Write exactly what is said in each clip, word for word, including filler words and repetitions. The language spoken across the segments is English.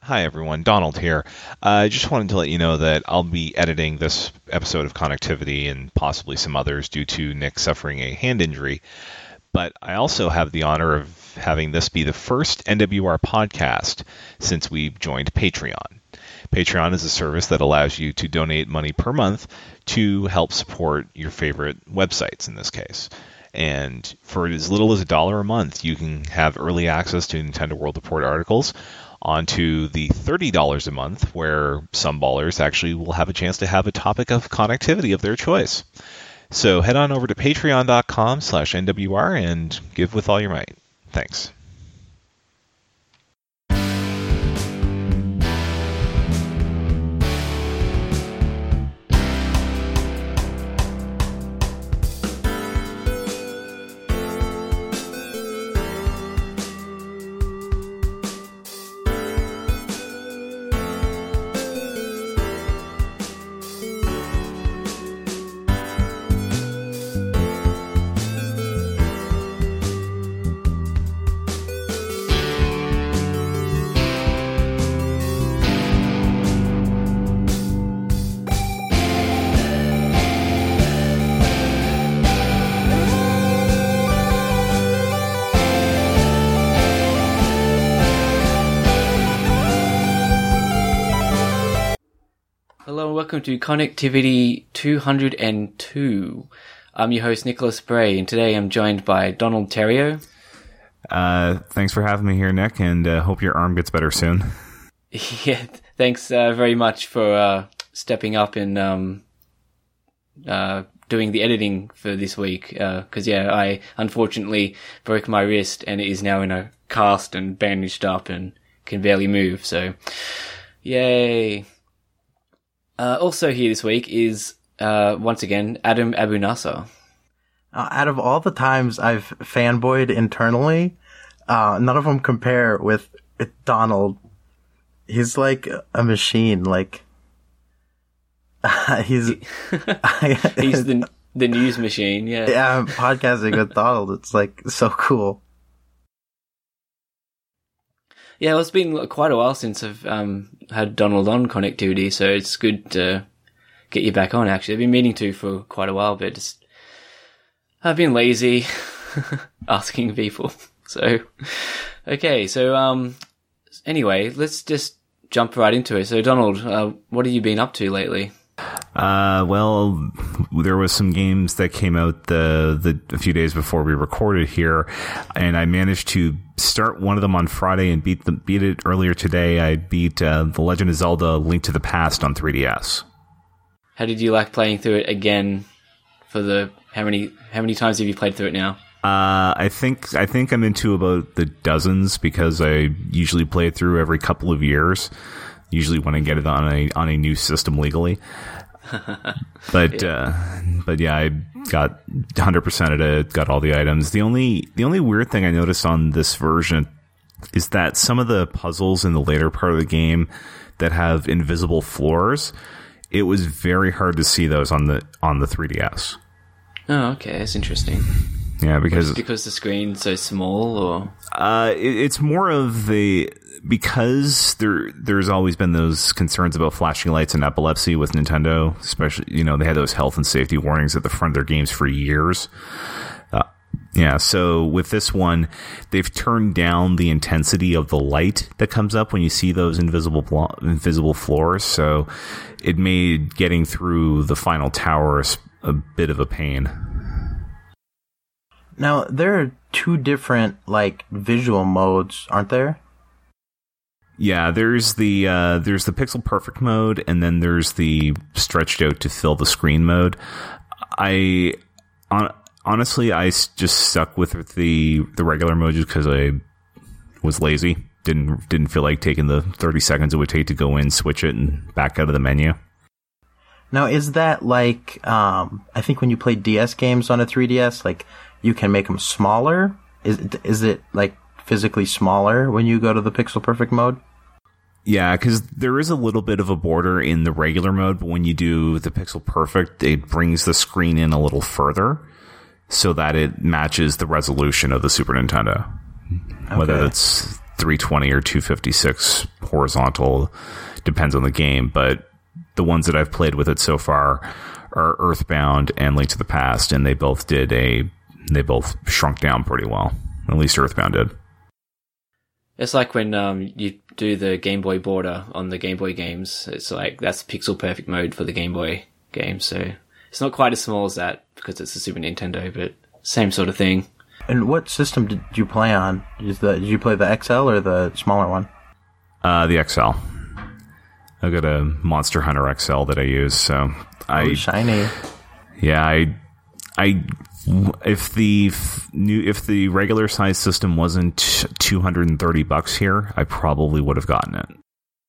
Hi everyone, Donald here. I uh, just wanted to let you know that I'll be editing this episode of Connectivity and possibly some others due to Nick suffering a hand injury. But I also have the honor of having this be the first N W R podcast since we joined Patreon. Patreon is a service that allows you to donate money per month to help support your favorite websites in this case. And for as little as a dollar a month, you can have early access to Nintendo World Report articles, onto the thirty dollars a month, where some ballers actually will have a chance to have a topic of connectivity of their choice. So head on over to patreon.com slash NWR and give with all your might. Thanks. Welcome to Connectivity two hundred two. I'm your host, Nicholas Bray, and today I'm joined by Donald Terrio. Uh, thanks for having me here, Nick, and uh, hope your arm gets better soon. Yeah, thanks uh, very much for uh, stepping up and um, uh, doing the editing for this week. Because, uh, yeah, I unfortunately broke my wrist, and it is now in a cast and bandaged up and can barely move, so yay. Uh, also here this week is, uh, once again, Adam Abu-Nasser. Uh, out of all the times I've fanboyed internally, uh, none of them compare with, with Donald. He's like a machine, like, uh, he's... he's the the news machine, yeah. Yeah, I'm podcasting with Donald. It's like so cool. Yeah, well, it's been quite a while since I've um, had Donald on Connectivity, so it's good to get you back on, actually. I've been meaning to for quite a while, but just I've been lazy asking people. So, okay, so um, anyway, let's just jump right into it. So, Donald, uh, what have you been up to lately? Uh, well, there was some games that came out the, the a few days before we recorded here, and I managed to start one of them on Friday and beat the beat it earlier today. I beat uh, The Legend of Zelda: Link to the Past on three D S. How did you like playing through it again? For the how many how many times have you played through it now? Uh, I think I think I'm into about the dozens because I usually play it through every couple of years. Usually when I get it on a on a new system legally. But yeah. Uh, but yeah, I got one hundred percent of it, got all the items. The only the only weird thing I noticed on this version is that some of the puzzles in the later part of the game that have invisible floors, it was very hard to see those on the on the three D S. Oh, okay, that's interesting. Yeah, because because the screen's so small, or uh, it, it's more of the because there there's always been those concerns about flashing lights and epilepsy with Nintendo, especially, you know, they had those health and safety warnings at the front of their games for years. Uh, yeah, so with this one, they've turned down the intensity of the light that comes up when you see those invisible blo- invisible floors. So it made getting through the final tower a bit of a pain. Now, there are two different, like, visual modes, aren't there? Yeah, there's the uh, there's the pixel perfect mode, and then there's the stretched out to fill the screen mode. I on, honestly, I just stuck with the the regular mode just because I was lazy. Didn't didn't feel like taking the thirty seconds it would take to go in, switch it, and back out of the menu. Now, is that like um, I think when you play D S games on a three D S, like, you can make them smaller? Is is it like physically smaller when you go to the pixel perfect mode? Yeah, because there is a little bit of a border in the regular mode, but when you do the pixel perfect, it brings the screen in a little further so that it matches the resolution of the Super Nintendo. Okay. Whether it's three twenty or two fifty-six horizontal, depends on the game, but the ones that I've played with it so far are Earthbound and Link to the Past, and they both did a they both shrunk down pretty well. At least Earthbound did. It's like when um, you do the Game Boy border on the Game Boy games. It's like that's pixel perfect mode for the Game Boy game. So it's not quite as small as that because it's a Super Nintendo, but same sort of thing. And what system did you play on? Is the, did you play the X L or the smaller one? Uh, the X L. I've got a Monster Hunter X L that I use, so I oh, shiny. Yeah, I, I, if the f- new, if the regular size system wasn't two hundred and thirty bucks here, I probably would have gotten it.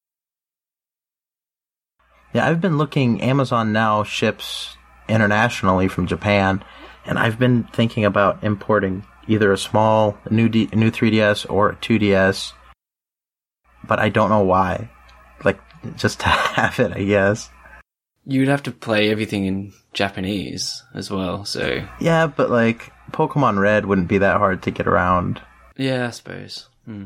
Yeah, I've been looking. Amazon now ships internationally from Japan, and I've been thinking about importing either a small new D, new three D S or a two D S, but I don't know why. Like, just to have it, I guess. You'd have to play everything in Japanese as well, so... Yeah, but, like, Pokemon Red wouldn't be that hard to get around. Yeah, I suppose. Hmm.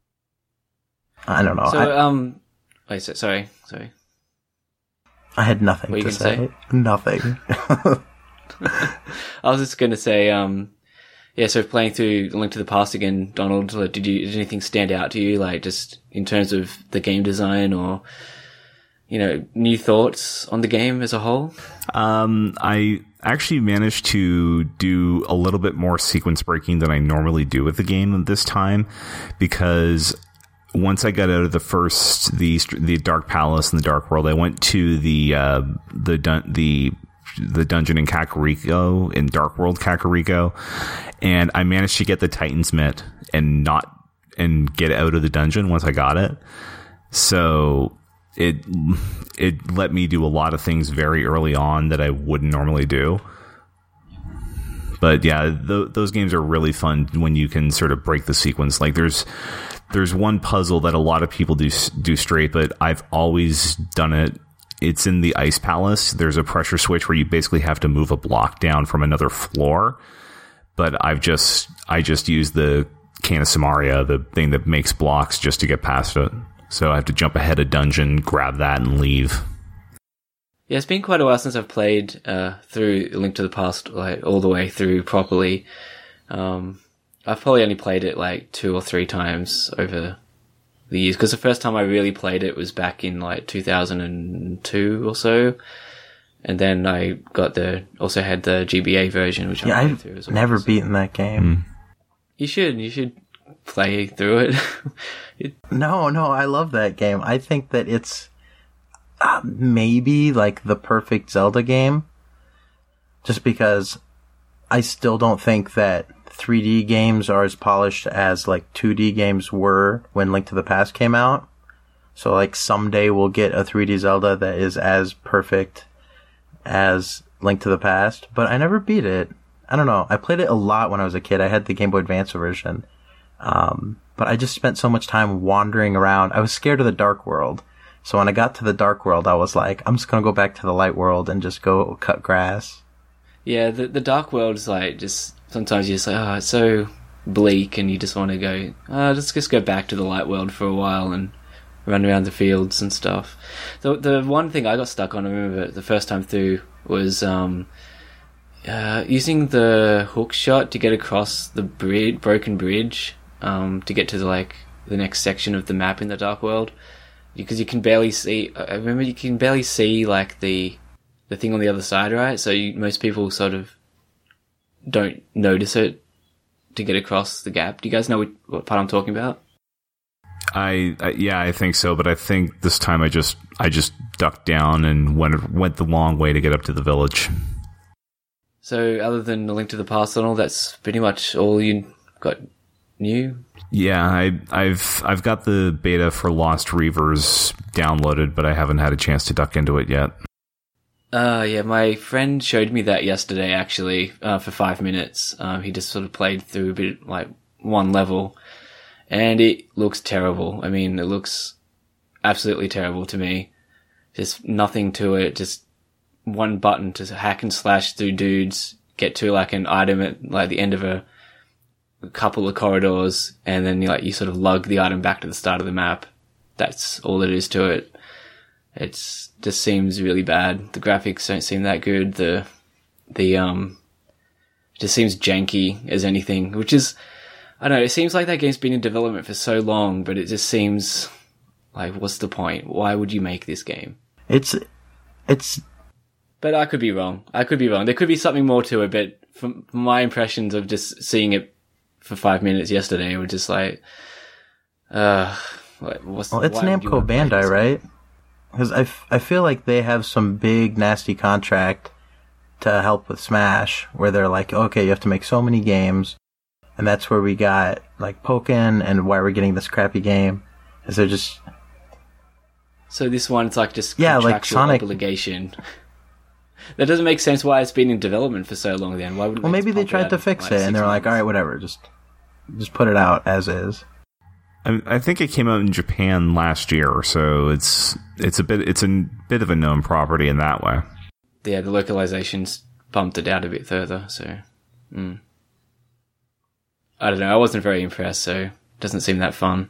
I don't know. So, I, um... Wait, so, sorry, sorry. I had nothing What to you say. say? Nothing. I was just going to say, um... yeah, so playing through Link to the Past again, Donald, did you did anything stand out to you, like, just in terms of the game design or... you know, new thoughts on the game as a whole? Um, I actually managed to do a little bit more sequence breaking than I normally do with the game this time, because once I got out of the first, the the Dark Palace and the Dark World, I went to the uh, the dun- the the dungeon in Kakariko, in Dark World Kakariko, and I managed to get the Titan's Mitt and not and get out of the dungeon once I got it. So it it let me do a lot of things very early on that I wouldn't normally do. But yeah, th- those games are really fun when you can sort of break the sequence. Like there's there's one puzzle that a lot of people do do straight, but I've always done it. It's in the Ice Palace. There's a pressure switch where you basically have to move a block down from another floor. But I've just I just used the Cane of Samaria, the thing that makes blocks, just to get past it. So I have to jump ahead a dungeon, grab that, and leave. Yeah, it's been quite a while since I've played uh, through A Link to the Past, like all the way through properly. Um, I've probably only played it like two or three times over the years, because the first time I really played it was back in like two thousand two or so, and then I got the also had the G B A version, which yeah, I played I've through as well. never beaten that game. Mm. You should, you should play through it. it No, no, I love that game. I think that it's uh, maybe like the perfect Zelda game, just because I still don't think that three D games are as polished as like two D games were when Link to the Past came out. So like someday we'll get a three D Zelda that is as perfect as Link to the Past, but I never beat it. I don't know. I played it a lot when I was a kid. I had the Game Boy Advance version. Um, but I just spent so much time wandering around. I was scared of the Dark World. So when I got to the Dark World, I was like, I'm just going to go back to the Light World and just go cut grass. yeah, the the Dark World is like just sometimes you're just like, oh, it's so bleak, and you just want to go, oh, let's just go back to the Light World for a while and run around the fields and stuff. The the one thing I got stuck on, I remember the first time through, was um, uh, using the hook shot to get across the bridge, broken bridge, um, to get to the, like the next section of the map in the Dark World, because you can barely see. I remember you can barely see like the the thing on the other side, right? So you, most people sort of don't notice it to get across the gap. Do you guys know what, what part I'm talking about? I, I yeah, I think so. But I think this time I just I just ducked down and went went the long way to get up to the village. So other than A Link to the Past and all, that's pretty much all you got new? Yeah, I, I've I've got the beta for Lost Reavers downloaded, but I haven't had a chance to duck into it yet. Uh, yeah, my friend showed me that yesterday, actually, uh, for five minutes. Um, he just sort of played through a bit, like, one level, and it looks terrible. I mean, it looks absolutely terrible to me. Just nothing to it, just one button to hack and slash through dudes, get to, like, an item at, like, the end of a a couple of corridors, and then you like you sort of lug the item back to the start of the map. That's all it is to it. It's just seems really bad. The graphics don't seem that good. The the um it just seems janky as anything, which is I don't know, it seems like that game's been in development for so long, but it just seems like, what's the point? Why would you make this game? It's it's But I could be wrong. I could be wrong. There could be something more to it, but from my impressions of just seeing it for five minutes yesterday were just like, uh, what's well, it's why would you Namco wanna play Bandai, this? right? Because I, f- I feel like they have some big nasty contract to help with Smash, where they're like, okay, you have to make so many games, and that's where we got like Pokken, and why we're getting this crappy game is they're just So this one's like just Yeah, like contractual Sonic- obligation. That doesn't make sense why it's been in development for so long then. Why would well, maybe they tried to fix it, and they're like, all right, whatever, just just put it out as is. I, I think it came out in Japan last year, so it's it's a bit it's a bit of a known property in that way. Yeah, the localizations bumped it out a bit further, so... Mm. I don't know, I wasn't very impressed, so it doesn't seem that fun.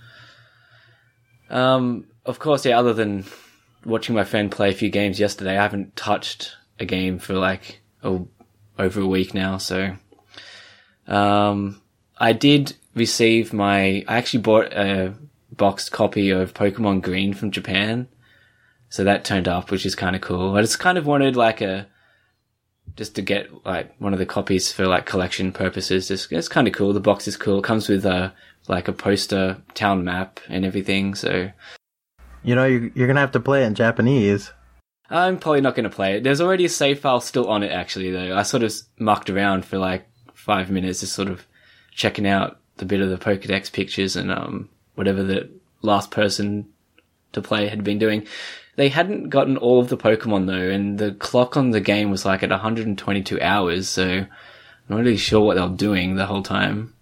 Um, of course, yeah, other than watching my friend play a few games yesterday, I haven't touched a game for like oh, over a week now, so... Um, I did receive my... I actually bought a boxed copy of Pokemon Green from Japan, so that turned up, which is kind of cool. I just kind of wanted like a... Just to get like one of the copies for like collection purposes. Just, it's kind of cool. The box is cool. It comes with a, like a poster town map and everything, so... You know, you're, you're gonna have to play it in Japanese. I'm probably not going to play it. There's already a save file still on it, actually, though. I sort of mucked around for like five minutes, just sort of checking out the bit of the Pokedex pictures and um whatever the last person to play had been doing. They hadn't gotten all of the Pokemon, though, and the clock on the game was like at one hundred twenty-two hours, so I'm not really sure what they were doing the whole time.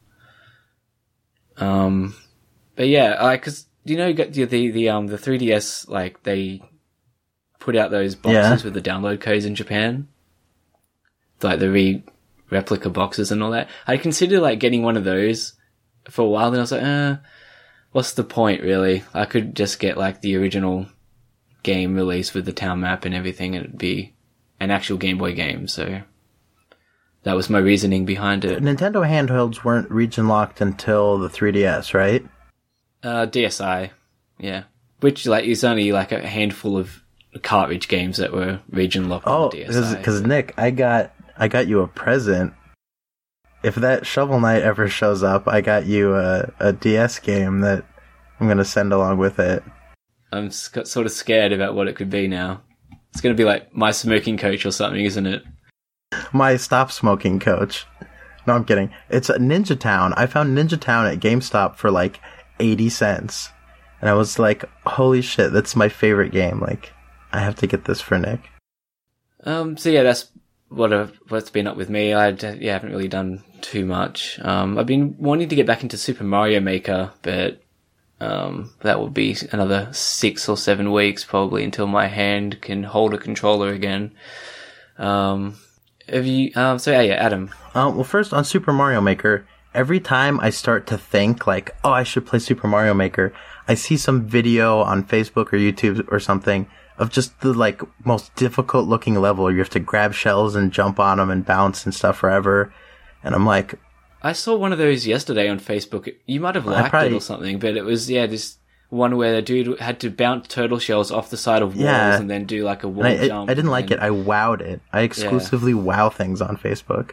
Um, but yeah, like, cause, you know, you got the, the, the, um, the three D S, like, they put out those boxes Yeah. with the download codes in Japan. Like, the re- replica boxes and all that. I considered, like, getting one of those for a while, then I was like, uh, what's the point, really? I could just get, like, the original game release with the town map and everything, and it'd be an actual Game Boy game, so that was my reasoning behind it. Nintendo handhelds weren't region locked until the three D S, right? Uh, D S I, yeah. Which, like, is only, like, a handful of cartridge games that were region locked on Oh, the D S I. because Nick, I got I got you a present. If that Shovel Knight ever shows up, I got you a, a D S game that I'm gonna send along with it. I'm sc- sort of scared about what it could be now. It's going to be like My Smoking Coach or something, isn't it? My Stop Smoking Coach. No, I'm kidding. It's a Ninja Town. I found Ninja Town at GameStop for like eighty cents. And I was like, holy shit, that's my favorite game. Like, I have to get this for Nick. Um, so yeah, that's what I've, what's been up with me. I d- yeah, haven't really done too much. Um, I've been wanting to get back into Super Mario Maker, but um, that will be another six or seven weeks probably until my hand can hold a controller again. Um, have you? Um, so yeah, yeah, Adam. Uh, well, first, on Super Mario Maker, every time I start to think, like, oh, I should play Super Mario Maker, I see some video on Facebook or YouTube or something of just the, like, most difficult-looking level. You have to grab shells and jump on them and bounce and stuff forever. And I'm like... I saw one of those yesterday on Facebook. You might have liked probably- it or something, but it was, yeah, this one where the dude had to bounce turtle shells off the side of walls Yeah. and then do, like, a wall And I, jump. I didn't like and- it. I wowed it. I exclusively wow things on Facebook.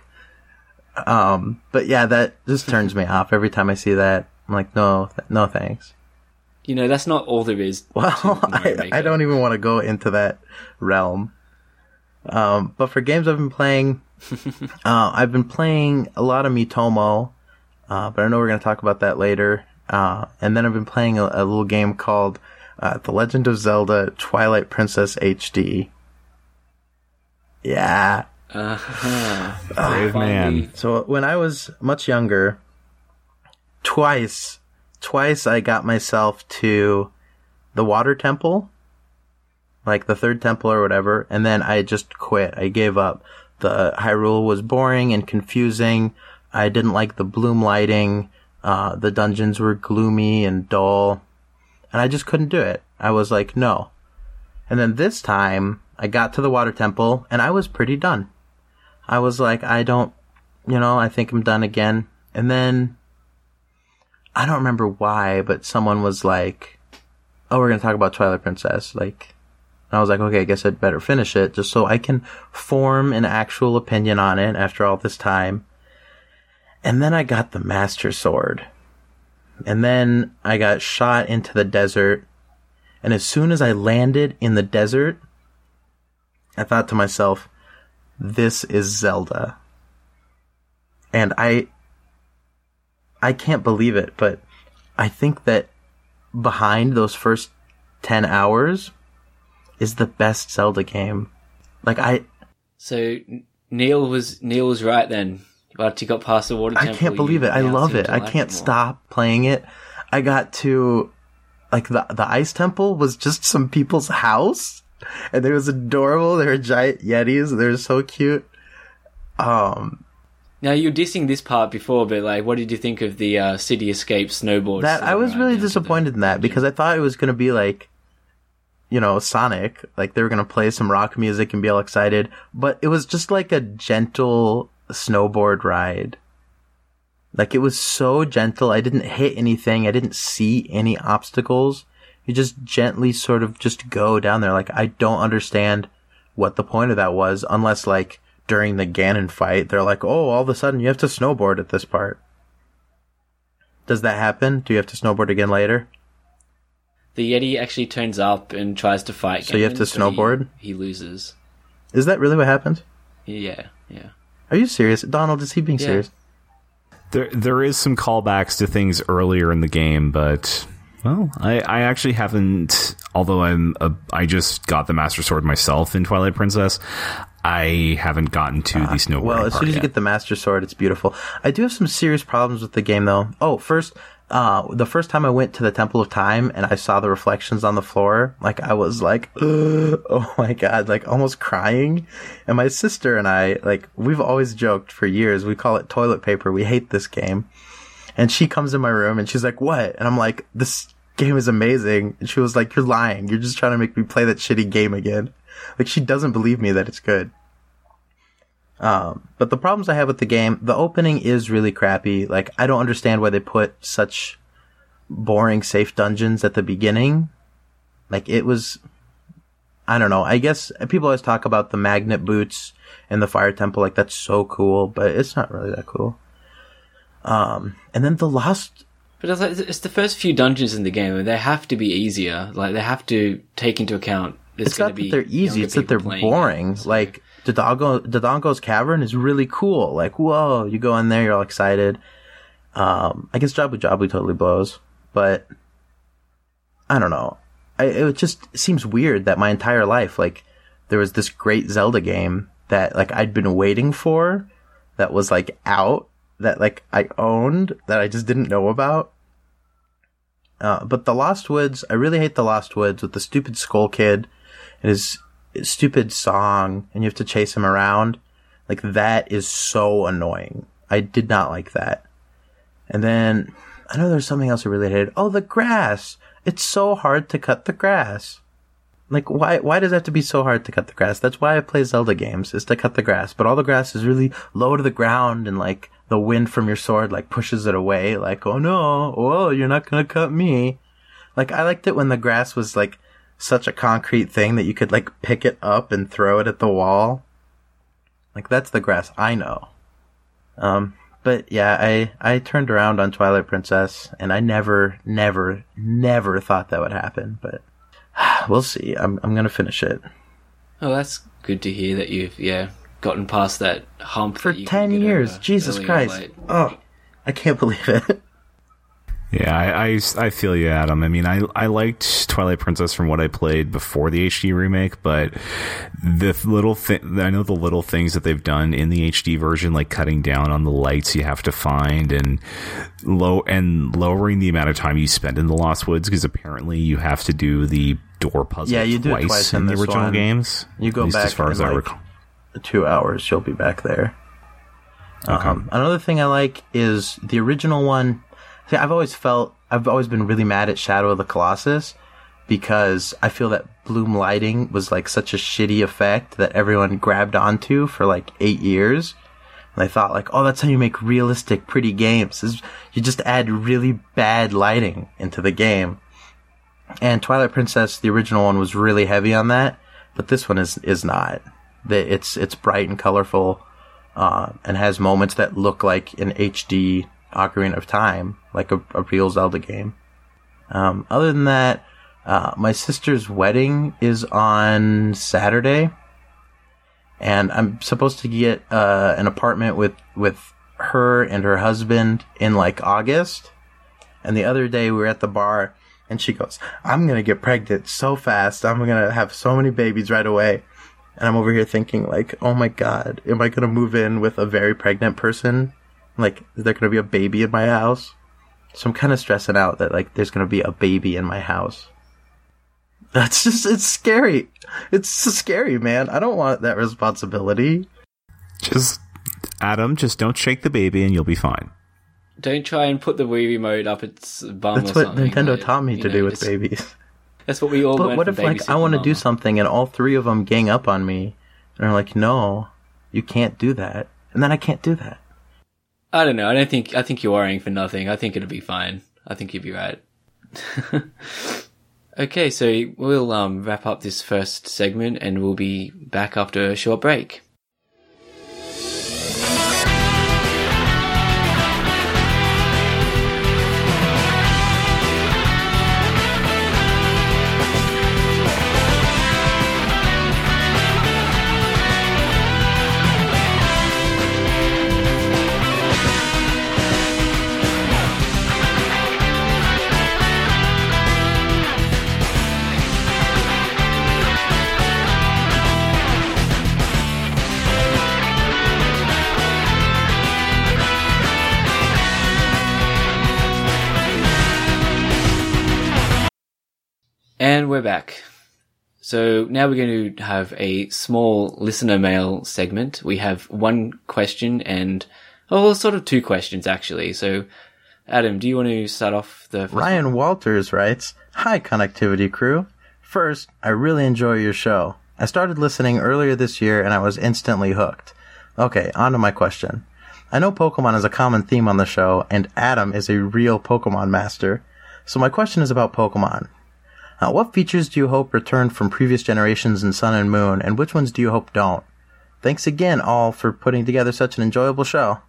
Um, but yeah, that just turns me off every time I see that. I'm like, no, th- no thanks. You know, that's not all there is. Well, to Mario I, Maker. I don't even want to go into that realm. Um, but for games I've been playing, uh, I've been playing a lot of Miitomo, uh, but I know we're going to talk about that later. Uh, and then I've been playing a, a little game called uh, The Legend of Zelda Twilight Princess H D. Yeah. Uh-huh. Brave man. So when I was much younger, twice, twice I got myself to the Water Temple, like the third temple or whatever, and then I just quit. I gave up. The Hyrule was boring and confusing. I didn't like the bloom lighting. Uh, the dungeons were gloomy and dull. And I just couldn't do it. I was like, no. And then this time, I got to the water temple, and I was pretty done. I was like, I don't, you know, I think I'm done again. And then, I don't remember why, but someone was like, oh, we're going to talk about Twilight Princess. Like, I was like, okay, I guess I'd better finish it, just so I can form an actual opinion on it after all this time. And then I got the Master Sword. And then I got shot into the desert. And as soon as I landed in the desert, I thought to myself, this is Zelda. And I, I can't believe it, but I think that behind those first ten hours is the best Zelda game. Like, I... So, Neil was, Neil was right then. But you got past the water temple. I can't believe it. I love it. I like can't it stop playing it. I got to, like, the the ice temple was just some people's house, and it was adorable. They were giant yetis. They were so cute. Um, now you were dissing this part before, but like, what did you think of the uh, City Escape snowboard? that I was really disappointed in that because I thought it was going to be like, you know, Sonic. Like they were going to play some rock music and be all excited, but it was just like a gentle snowboard ride. Like it was so gentle. I didn't hit anything. I didn't see any obstacles. You just gently sort of just go down there. Like I don't understand what the point of that was unless like during the Ganon fight they're like, oh, all of a sudden you have to snowboard at this part. Does that happen? Do you have to snowboard again later? The Yeti actually turns up and tries to fight Ganon, so you have to snowboard? He, he loses. Is that really what happens? Yeah, yeah. Are you serious? Donald, is he being yeah. serious? There, there is some callbacks to things earlier in the game, but well, I, I actually haven't. Although I'm, a, I just got the Master Sword myself in Twilight Princess. I haven't gotten to uh, the snowboarding. Well, as soon as you yet. get the Master Sword, it's beautiful. I do have some serious problems with the game, though. Oh, first, uh, the first time I went to the Temple of Time and I saw the reflections on the floor, like I was like, oh my god, like almost crying. And my sister and I, like, we've always joked for years. We call it toilet paper. We hate this game. And she comes in my room and she's like, what? And I'm like, this game is amazing. And she was like, you're lying. You're just trying to make me play that shitty game again. Like, she doesn't believe me that it's good. Um, but the problems I have with the game, the opening is really crappy. Like, I don't understand why they put such boring safe dungeons at the beginning. Like, it was, I don't know. I guess people always talk about the magnet boots in the Fire Temple. Like, that's so cool, but it's not really that cool. Um, and then the Lost... But it's, like, it's the first few dungeons in the game. They have to be easier. Like, they have to take into account there's it's not be that they're easy, it's that they're boring. It, so. Like, Dodongo, Dodongo's Cavern is really cool. Like, whoa, you go in there, you're all excited. Um, I guess Jabu Jabu totally blows, but I don't know. I, it just seems weird that my entire life, like, there was this great Zelda game that, like, I'd been waiting for, that was, like, out, that, like, I owned, that I just didn't know about. Uh, but the Lost Woods, I really hate the Lost Woods with the stupid Skull Kid and his, his stupid song, and you have to chase him around. Like, that is so annoying. I did not like that. And then, I know there's something else I really hated. Oh, the grass! It's so hard to cut the grass. Like, why, why does it have to be so hard to cut the grass? That's why I play Zelda games, is to cut the grass. But all the grass is really low to the ground, and, like, the wind from your sword, like, pushes it away. Like, oh no, oh, you're not gonna cut me. Like, I liked it when the grass was, like, such a concrete thing that you could, like, pick it up and throw it at the wall. Like, that's the grass I know. Um, but yeah, I, I turned around on Twilight Princess, and I never, never, never thought that would happen, but we'll see. I'm, I'm gonna finish it. Oh, that's good to hear that you've, yeah, gotten past that hump. For ten years, Jesus Christ. Oh, I can't believe it. Yeah, I, I, I feel you, Adam. I mean, I I liked Twilight Princess from what I played before the H D remake, but the little thing, I know the little things that they've done in the H D version, like cutting down on the lights you have to find and low and lowering the amount of time you spend in the Lost Woods, because apparently you have to do the door puzzle yeah, you twice, do it twice in, in the this original one. games. You go at least back as far as in, I like, recall. Two hours, you'll be back there. Okay. Um, another thing I like is the original one. See, I've always felt, I've always been really mad at Shadow of the Colossus because I feel that bloom lighting was like such a shitty effect that everyone grabbed onto for like eight years. And I thought like, oh, that's how you make realistic, pretty games. Is you just add really bad lighting into the game. And Twilight Princess, the original one, was really heavy on that, but this one is is not. It's it's bright and colorful, uh, and has moments that look like an H D Ocarina of Time, like a, a real Zelda game. Um, other than that, uh, my sister's wedding is on Saturday, and I'm supposed to get uh, an apartment with with her and her husband in like August. And the other day we were at the bar. And she goes, I'm going to get pregnant so fast. I'm going to have so many babies right away. And I'm over here thinking, like, oh my God, am I going to move in with a very pregnant person? Like, is there going to be a baby in my house? So I'm kind of stressing out that, like, there's going to be a baby in my house. That's just, it's scary. It's so scary, man. I don't want that responsibility. Just, Adam, just don't shake the baby and you'll be fine. Don't try and put the Wii remote up its bum That's or what something. Nintendo like, taught me to know, do with it's- babies. That's what we all But learned what from if, like, I babysitting want to mama. do something and all three of them gang up on me? And they're like, no, you can't do that. And then I can't do that. I don't know. I don't think. I think you're worrying for nothing. I think it'll be fine. I think you'll be right. Okay, so we'll um, wrap up this first segment, and we'll be back after a short break. And we're back. So now we're going to have a small listener mail segment. We have one question and, oh, sort of two questions actually. So, Adam, do you want to start off the first Ryan one? Walters writes, Hi, Connectivity Crew. First, I really enjoy your show. I started listening earlier this year and I was instantly hooked. Okay, on to my question. I know Pokemon is a common theme on the show, and Adam is a real Pokemon master. So my question is about Pokemon. Uh, what features do you hope return from previous generations in Sun and Moon, and which ones do you hope don't? Thanks again, all, for putting together such an enjoyable show.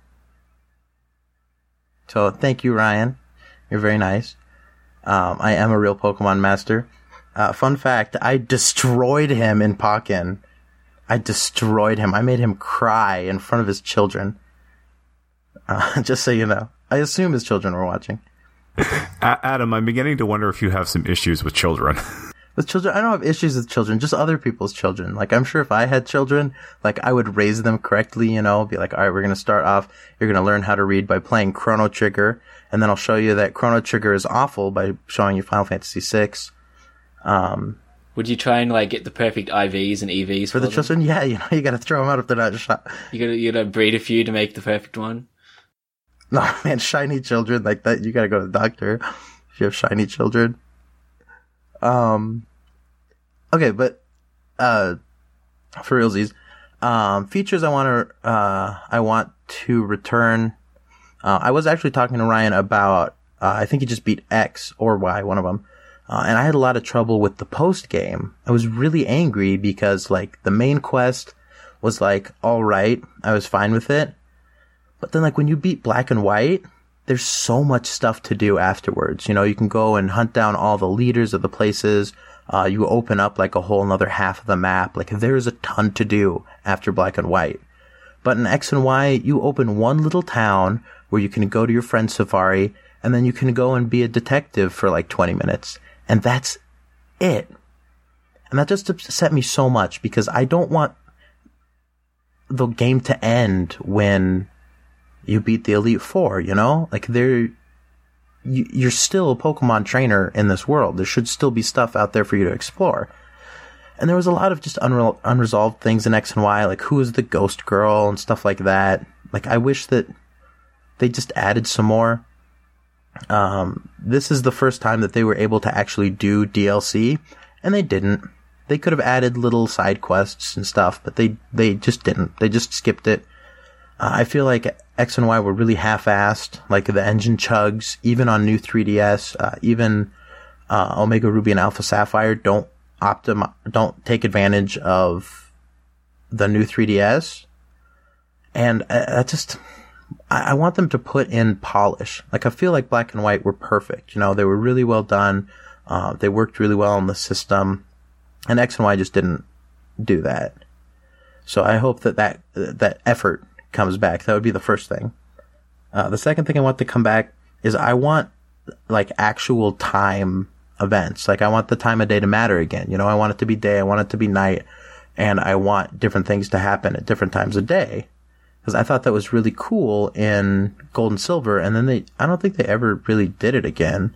So, thank you, Ryan. You're very nice. Um, I am a real Pokemon master. Uh, fun fact, I destroyed him in Pokken. I destroyed him. I made him cry in front of his children. Uh, just so you know. I assume his children were watching. A- Adam, I'm beginning to wonder if you have some issues with children. With children, I don't have issues with children, just other people's children. Like, I'm sure if I had children, like, I would raise them correctly, you know, be like, alright, we're gonna start off, you're gonna learn how to read by playing Chrono Trigger, and then I'll show you that Chrono Trigger is awful by showing you Final Fantasy six. Um, Would you try and like get the perfect I Vs and E Vs for the them? children, yeah, you know, you gotta throw them out if they're not shot. You gotta, you gotta breed a few to make the perfect one. No, man, shiny children, like that, you gotta go to the doctor if you have shiny children. Um, okay, but, uh, for realsies, um, features I want to, uh, I want to return, uh, I was actually talking to Ryan about, uh, I think he just beat X or Y, one of them, uh, and I had a lot of trouble with the post game. I was really angry because, like, the main quest was, like, alright, I was fine with it, but then, like, when you beat Black and White, there's so much stuff to do afterwards. You know, you can go and hunt down all the leaders of the places. Uh, you open up, like, a whole another half of the map. Like, there's a ton to do after Black and White. But in X and Y, you open one little town where you can go to your friend's safari, and then you can go and be a detective for, like, twenty minutes. And that's it. And that just upset me so much, because I don't want the game to end when you beat the Elite Four, you know? Like, they're, you, you're still a Pokemon trainer in this world. There should still be stuff out there for you to explore. And there was a lot of just unre- unresolved things in X and Y, like who is the ghost girl and stuff like that. Like, I wish that they just added some more. Um, this is the first time that they were able to actually do D L C, and they didn't. They could have added little side quests and stuff, but they, they just didn't. They just skipped it. Uh, I feel like X and Y were really half-assed, like the engine chugs, even on new three D S, uh, even uh, Omega Ruby and Alpha Sapphire don't optim- don't take advantage of the new three D S. And I, I just, I, I want them to put in polish. Like, I feel like Black and White were perfect. You know, they were really well done. Uh, they worked really well on the system. And X and Y just didn't do that. So I hope that that, that effort comes back. That would be the first thing. Uh, the second thing I want to come back is I want, like, actual time events. Like, I want the time of day to matter again. You know, I want it to be day. I want it to be night. And I want different things to happen at different times of day. Because I thought that was really cool in Gold and Silver. And then they, I don't think they ever really did it again.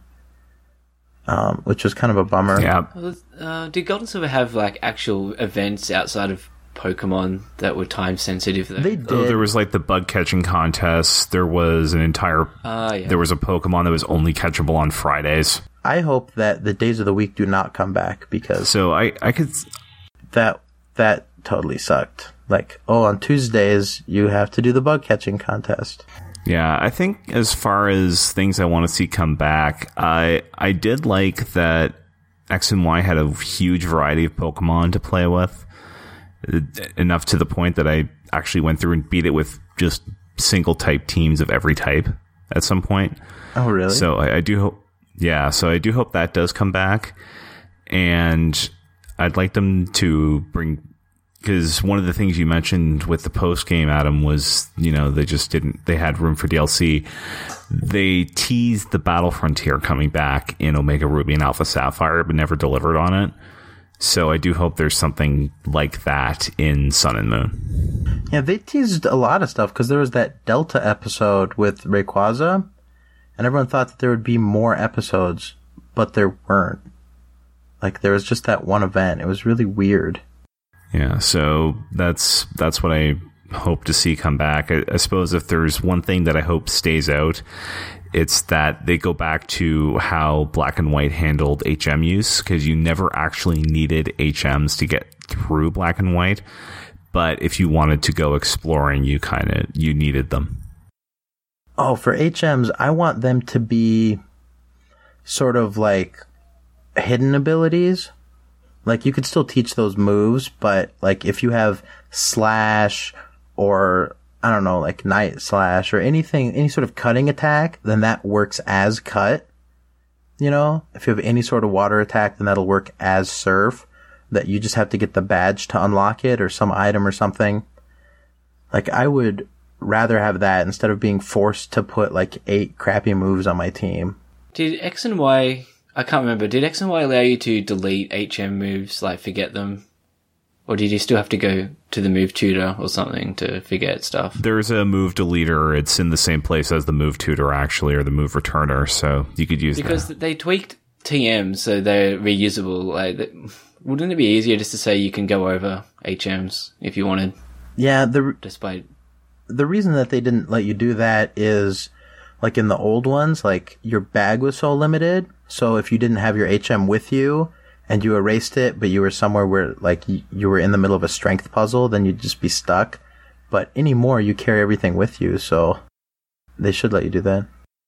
Um, which was kind of a bummer. Yeah. Uh, did Gold and Silver have, like, actual events outside of Pokemon that were time sensitive though? They did. Oh, there was like the bug catching contest. There was an entire. Uh, yeah. There was a Pokemon that was only catchable on Fridays. I hope that the days of the week do not come back, because So I, I could. that that totally sucked. Like, oh, on Tuesdays you have to do the bug catching contest. Yeah, I think as far as things I want to see come back, I I did like that X and Y had a huge variety of Pokemon to play with. Enough to the point that I actually went through and beat it with just single type teams of every type at some point. Oh, really? So I, I do hope, yeah, so I do hope that does come back. And I'd like them to bring, because one of the things you mentioned with the post game, Adam, was, you know, they just didn't, they had room for D L C. They teased the Battle Frontier coming back in Omega Ruby and Alpha Sapphire, but never delivered on it. So I do hope there's something like that in Sun and Moon. Yeah, they teased a lot of stuff, because there was that Delta episode with Rayquaza, and everyone thought that there would be more episodes, but there weren't. Like, there was just that one event. It was really weird. Yeah, so that's that's what I hope to see come back. I, I suppose if there's one thing that I hope stays out, it's that they go back to how Black and White handled H M use, because you never actually needed H Ms to get through Black and White. But if you wanted to go exploring, you kind of, you needed them. Oh, for H Ms, I want them to be sort of like hidden abilities. Like, you could still teach those moves, but like if you have Slash or, I don't know, like Night Slash or anything, any sort of cutting attack, then that works as cut. You know, if you have any sort of water attack, then that'll work as surf. That you just have to get the badge to unlock it, or some item or something. Like, I would rather have that instead of being forced to put like eight crappy moves on my team. Did X and Y, I can't remember, did X and Y allow you to delete H M moves, like forget them? Or did you still have to go to the move tutor or something to forget stuff? There's a move deleter. It's in the same place as the move tutor, actually, or the move returner, so you could use because that. They tweaked T M so they're reusable. Like, that, wouldn't it be easier just to say you can go over H Ms if you wanted? Yeah, the Despite the reason that they didn't let you do that is, like in the old ones, like your bag was so limited. So if you didn't have your H M with you and you erased it, but you were somewhere where like you, you were in the middle of a strength puzzle, then you'd just be stuck. But anymore, you carry everything with you, so they should let you do that.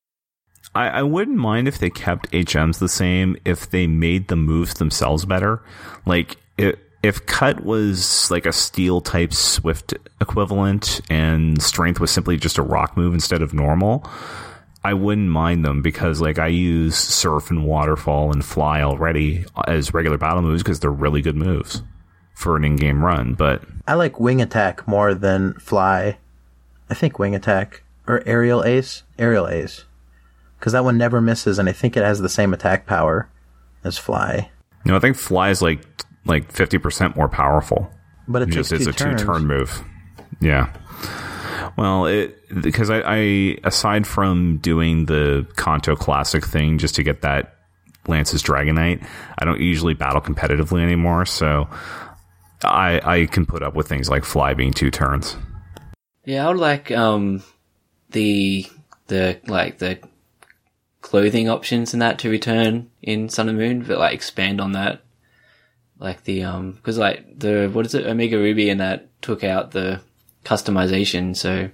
I, I wouldn't mind if they kept H Ms the same, if they made the moves themselves better. Like, if, if Cut was like a steel type Swift equivalent and Strength was simply just a rock move instead of normal, I wouldn't mind them, because like I use Surf and Waterfall and Fly already as regular battle moves because they're really good moves for an in-game run. But I like Wing Attack more than Fly. I think Wing Attack or Aerial Ace, Aerial Ace. Because that one never misses, and I think it has the same attack power as Fly. You know, I think Fly is like like fifty percent more powerful. But it just takes it's two a turns. two-turn move. Yeah. Well, it because I, I aside from doing the Kanto Classic thing just to get that Lance's Dragonite, I don't usually battle competitively anymore, so I I can put up with things like Fly being two turns. Yeah, I would like um the the like the clothing options and that to return in Sun and Moon, but like expand on that. Like the um, because like the what is it, Omega Ruby and that took out the customization. So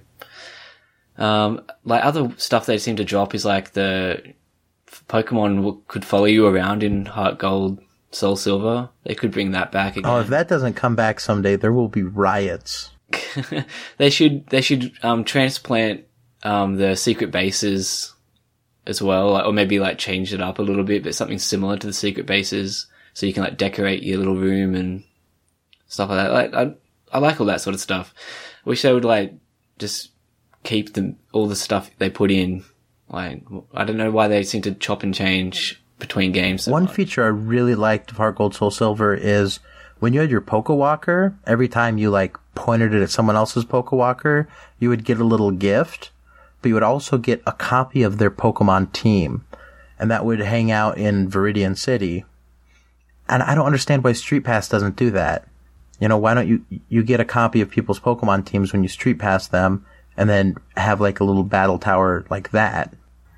um, like other stuff they seem to drop is like the Pokemon w- could follow you around in Heart Gold, Soul Silver. They could bring that back again. Oh, if that doesn't come back someday, there will be riots. they should they should um transplant um the secret bases as well, or maybe like change it up a little bit, but something similar to the secret bases, so you can like decorate your little room and stuff like that. Like I, I like all that sort of stuff. I wish they would like just keep the all the stuff they put in. Like I don't know why they seem to chop and change between games. So One much. feature I really liked of Heart Gold Soul Silver is when you had your Pokewalker, every time you like pointed it at someone else's Pokewalker, you would get a little gift. But you would also get a copy of their Pokemon team, and that would hang out in Viridian City. And I don't understand why Street Pass doesn't do that. You know, why don't you, you get a copy of people's Pokemon teams when you Street Pass them, and then have like a little battle tower like that?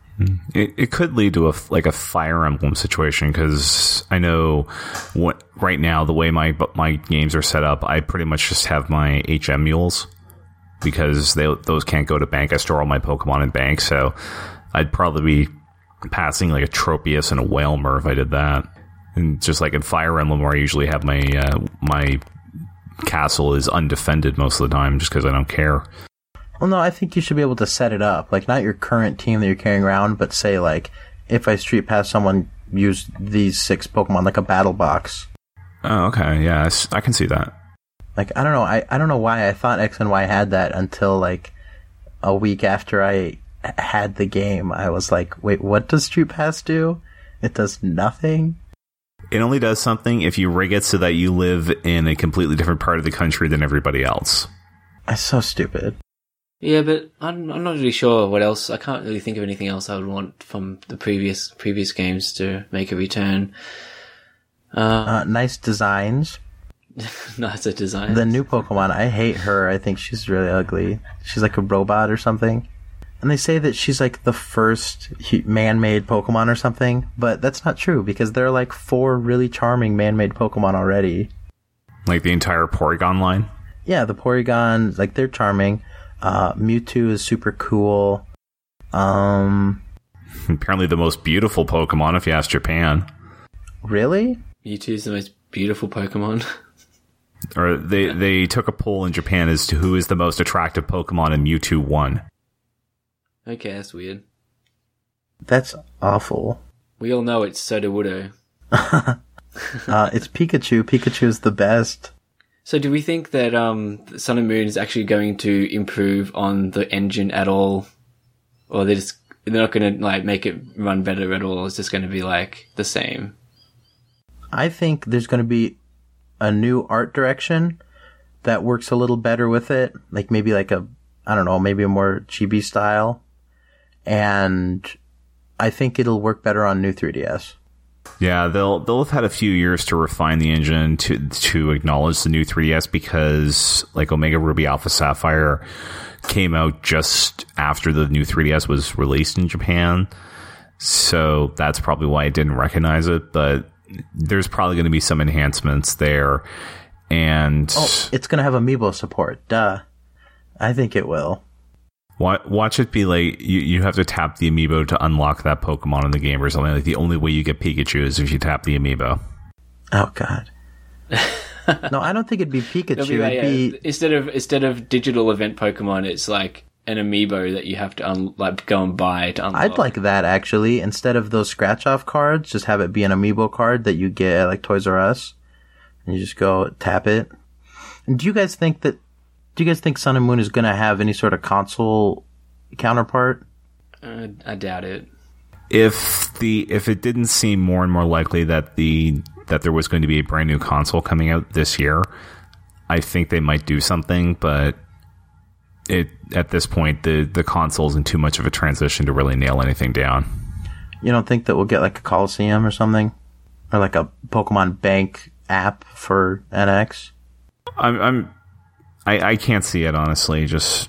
It, it could lead to a like a Fire Emblem situation, because I know what right now the way my my games are set up, I pretty much just have my H M mules. Because they, those can't go to bank. I store all my Pokemon in bank, so I'd probably be passing like a Tropius and a Wailmer if I did that. And just like in Fire Emblem, where I usually have my uh, my castle is undefended most of the time, just because I don't care. Well, no, I think you should be able to set it up. Like, not your current team that you're carrying around, but say, like, if I Street Pass someone, use these six Pokemon, like a battle box. Oh, okay, yeah, I can see that. Like, I don't know, I, I don't know why I thought X and Y had that until, like, a week after I had the game. I was like, wait, what does Street Pass do? It does nothing? It only does something if you rig it so that you live in a completely different part of the country than everybody else. That's so stupid. Yeah, but I'm I'm not really sure what else. I can't really think of anything else I would want from the previous previous games to make a return. Uh, Uh, nice designs. nicer design. The new Pokemon, I hate her. I think she's really ugly. She's like a robot or something. And they say that she's like the first man-made Pokemon or something, but that's not true because there are like four really charming man-made Pokemon already. Like the entire Porygon line? Yeah, the Porygon, like they're charming. Uh, Mewtwo is super cool. Um, Apparently the most beautiful Pokemon if you ask Japan. Really? Mewtwo's the most beautiful Pokemon. Or they, they took a poll in Japan as to who is the most attractive Pokemon, and Mewtwo won. Okay, that's weird. That's awful. We all know it's Sudowoodo. uh, it's Pikachu. Pikachu's the best. So do we think that um, Sun and Moon is actually going to improve on the engine at all? Or they're just they're not going to like make it run better at all? It's just going to be like the same? I think there's going to be a new art direction that works a little better with it. Like maybe like a, I don't know, maybe a more chibi style. And I think it'll work better on new three D S. Yeah, they'll they'll have had a few years to refine the engine to to acknowledge the new three D S, because like Omega Ruby Alpha Sapphire came out just after the new three D S was released in Japan. So that's probably why I didn't recognize it, but there's probably going to be some enhancements there. And oh, it's going to have Amiibo support. Duh. I think it will. Watch it be like you, you have to tap the amiibo to unlock that Pokemon in the game or something. Like the only way you get Pikachu is if you tap the amiibo. Oh God! No, I don't think it'd be Pikachu. Be like, it'd be... instead of instead of digital event Pokemon, it's like an amiibo that you have to un- like go and buy to unlock. I'd like that actually. Instead of those scratch off cards, just have it be an amiibo card that you get at like Toys R Us, and you just go tap it. And do you guys think that? Do you guys think Sun and Moon is going to have any sort of console counterpart? Uh, I doubt it. If the if it didn't seem more and more likely that the that there was going to be a brand new console coming out this year, I think they might do something. But it at this point, the the console's in too much of a transition to really nail anything down. You don't think that we'll get like a Coliseum or something, or like a Pokemon Bank app for N X? I'm. I'm I, I can't see it, honestly. Just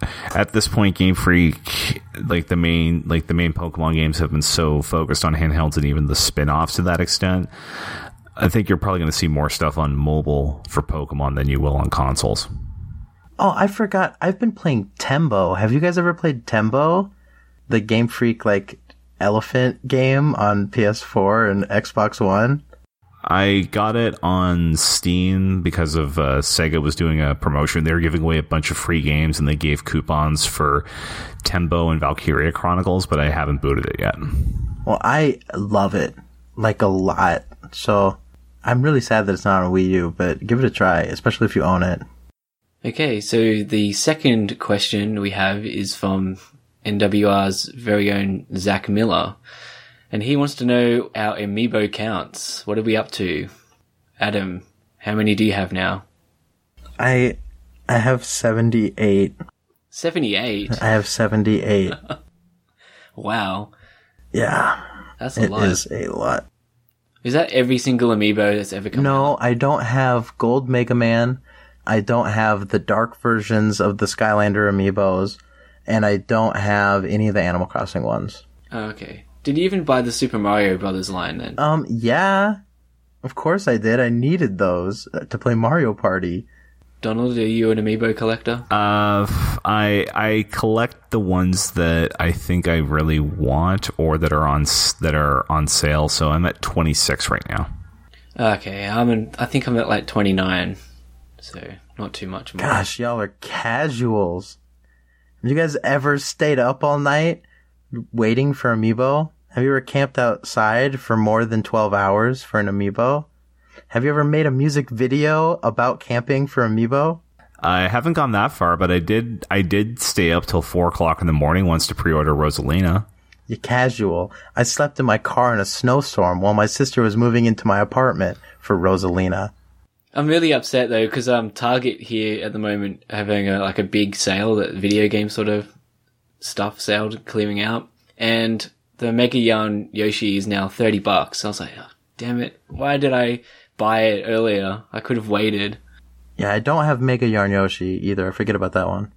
at this point, Game Freak, like the main, like the main Pokemon games have been so focused on handhelds and even the spin-offs to that extent. I think you're probably going to see more stuff on mobile for Pokemon than you will on consoles. Oh, I forgot. I've been playing Tembo. Have you guys ever played Tembo? The Game Freak, like, elephant game on P S four and Xbox One? I got it on Steam because of uh, Sega was doing a promotion. They were giving away a bunch of free games, and they gave coupons for Tembo and Valkyria Chronicles, but I haven't booted it yet. Well, I love it, like, a lot. So I'm really sad that it's not on Wii U, but give it a try, especially if you own it. Okay, so the second question we have is from N W R's very own Zach Miller. And he wants to know our amiibo counts. What are we up to? Adam, how many do you have now? I I have seventy-eight. seventy-eight? I have seventy-eight. Wow. Yeah. That's a it lot. It is a lot. Is that every single amiibo that's ever come no, out? No, I don't have Gold Mega Man. I don't have the dark versions of the Skylander amiibos. And I don't have any of the Animal Crossing ones. Oh, okay. Did you even buy the Super Mario Brothers line then? Um, yeah. Of course I did. I needed those to play Mario Party. Donald, are you an amiibo collector? Uh, I I collect the ones that I think I really want or that are on that are on sale. So I'm at twenty-six right now. Okay, I'm in, I think I'm at like twenty-nine. So not too much more. Gosh, y'all are casuals. Have you guys ever stayed up all night waiting for amiibo? Have you ever camped outside for more than twelve hours for an amiibo? Have you ever made a music video about camping for amiibo? I haven't gone that far, but I did I did stay up till four o'clock in the morning once to pre-order Rosalina. You casual. I slept in my car in a snowstorm while my sister was moving into my apartment for Rosalina. I'm really upset though, because um, Target here at the moment are having a, like a big sale, that video game sort of stuff sale clearing out, and the Mega Yarn Yoshi is now thirty bucks. I was like, oh, damn it, why did I buy it earlier? I could have waited. Yeah, I don't have Mega Yarn Yoshi either. Forget about that one.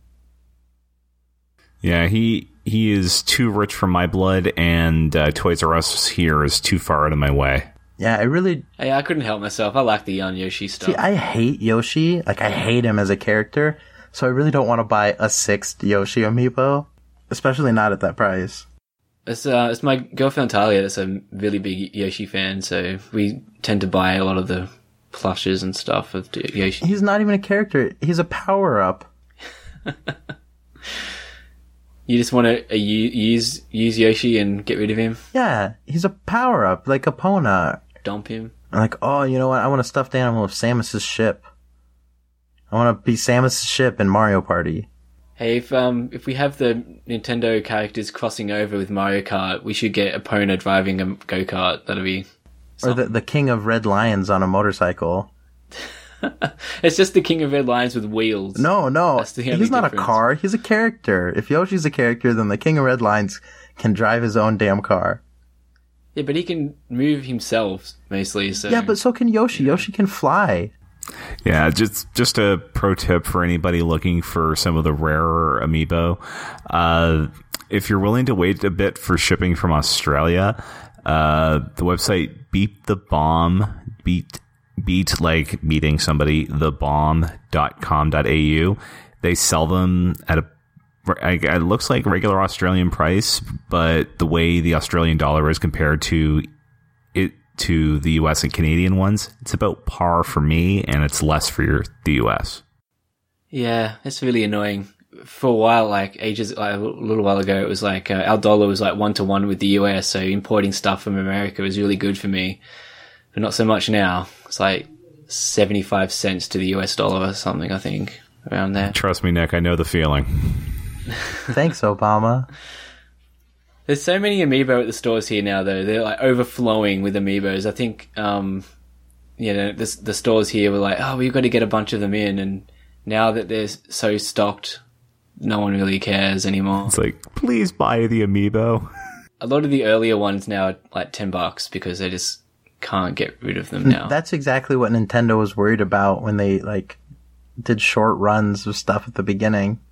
Yeah, he he is too rich for my blood, and uh, Toys R Us here is too far out of my way. Yeah, I really... Hey, I couldn't help myself. I like the Yarn Yoshi stuff. See, I hate Yoshi. Like, I hate him as a character. So I really don't want to buy a sixth Yoshi amiibo. Especially not at that price. It's uh, it's my girlfriend Talia that's a really big Yoshi fan, so we tend to buy a lot of the plushes and stuff of Yoshi. He's not even a character. He's a power-up. You just want to uh, use use Yoshi and get rid of him? Yeah, he's a power-up, like Epona. Dump him? I'm like, oh, you know what? I want a stuffed animal of Samus's ship. I want to be Samus's ship in Mario Party. Hey, if um if we have the Nintendo characters crossing over with Mario Kart, we should get Epona driving a go-kart. That'll be something. Or the, the King of Red Lions on a motorcycle. It's just the King of Red Lions with wheels. No, no. That's the only He's not difference. a car. He's a character. If Yoshi's a character, then the King of Red Lions can drive his own damn car. Yeah, but he can move himself, mostly, so... Yeah, but so can Yoshi. Yoshi can fly. Yeah, just just a pro tip for anybody looking for some of the rarer amiibo. Uh, if you're willing to wait a bit for shipping from Australia, uh, the website Beat the Bomb, beat beat like meeting somebody, the bomb dot com dot a u. They sell them at a it looks like regular Australian price, but the way the Australian dollar is compared to it to the U S and Canadian ones, it's about par for me, and it's less for your, the U S. Yeah, it's really annoying. For a while, like ages, like, a little while ago, it was like uh, our dollar was like one to one with the U S, so importing stuff from America was really good for me. But not so much now. It's like seventy-five cents to the U S dollar or something, I think, around there. Trust me, Nick, I know the feeling. Thanks, Obama. There's so many amiibo at the stores here now, though. They're like overflowing with amiibos. I think, um, you know, the, the stores here were like, oh, we've got to get a bunch of them in. And now that they're so stocked, no one really cares anymore. It's like, please buy the amiibo. A lot of the earlier ones now are like ten bucks because they just can't get rid of them now. That's exactly what Nintendo was worried about when they, like, did short runs of stuff at the beginning.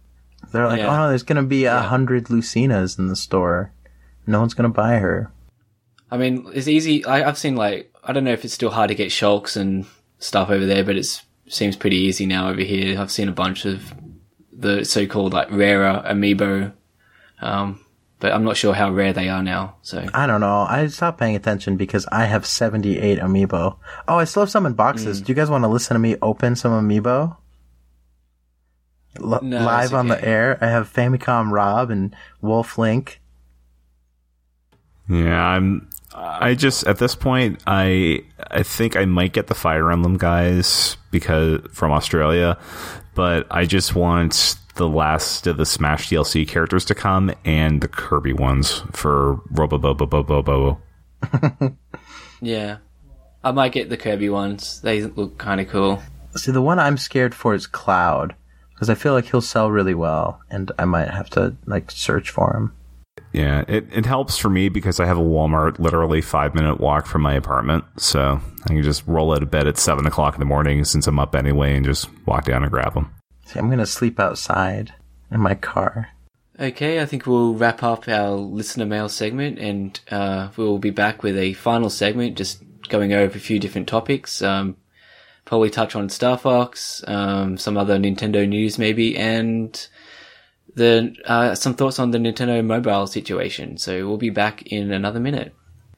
They're like, Yeah. oh no, there's gonna be a Yeah. hundred Lucinas in the store. No one's gonna buy her. I mean, it's easy. I, I've seen like, I don't know if it's still hard to get shulks and stuff over there, but it seems pretty easy now over here. I've seen a bunch of the so-called like rarer amiibo, um, but I'm not sure how rare they are now. So I don't know. I stopped paying attention because I have seventy-eight amiibo. Oh, I still have some in boxes. Mm. Do you guys want to listen to me open some amiibo? L- No, live that's on the okay. air. I have Famicom Rob and Wolf Link. Yeah, I'm. I just at this point, I I think I might get the Fire Emblem guys because from Australia, but I just want the last of the Smash D L C characters to come and the Kirby ones for Robobobobobobo. yeah, I might get the Kirby ones. They look kind of cool. See, the one I'm scared for is Cloud because I feel like he'll sell really well, and I might have to like search for him. Yeah, it, it helps for me because I have a Walmart literally five minute walk from my apartment, so I can just roll out of bed at seven o'clock in the morning since I'm up anyway and just walk down and grab them. See, I'm gonna sleep outside in my car. Okay, I think we'll wrap up our listener mail segment, and uh, we'll be back with a final segment, just going over a few different topics. Um, probably touch on Star Fox, um, some other Nintendo news maybe, and the uh, some thoughts on the Nintendo mobile situation. So we'll be back in another minute.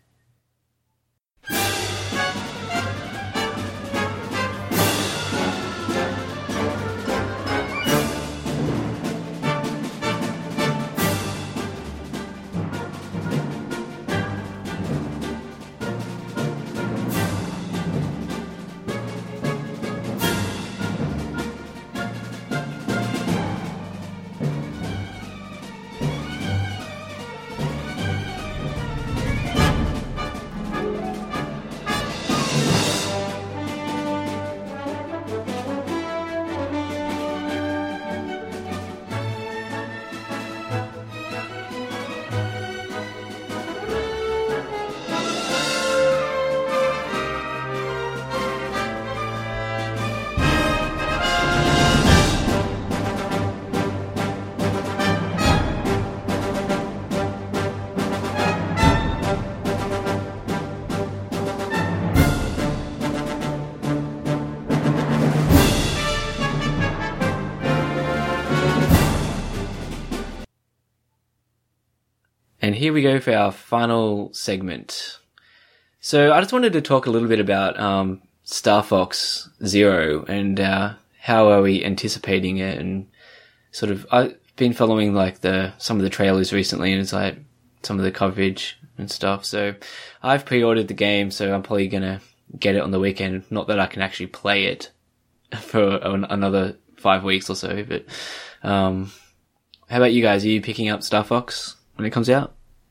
And here we go for our final segment. So I just wanted to talk a little bit about um, Star Fox Zero and uh, how are we anticipating it, and sort of I've been following like the some of the trailers recently, and it's like some of the coverage and stuff. So I've pre-ordered the game, so I'm probably gonna get it on the weekend. Not that I can actually play it for an, another five weeks or so, but um, how about you guys? Are you picking up Star Fox when it comes out?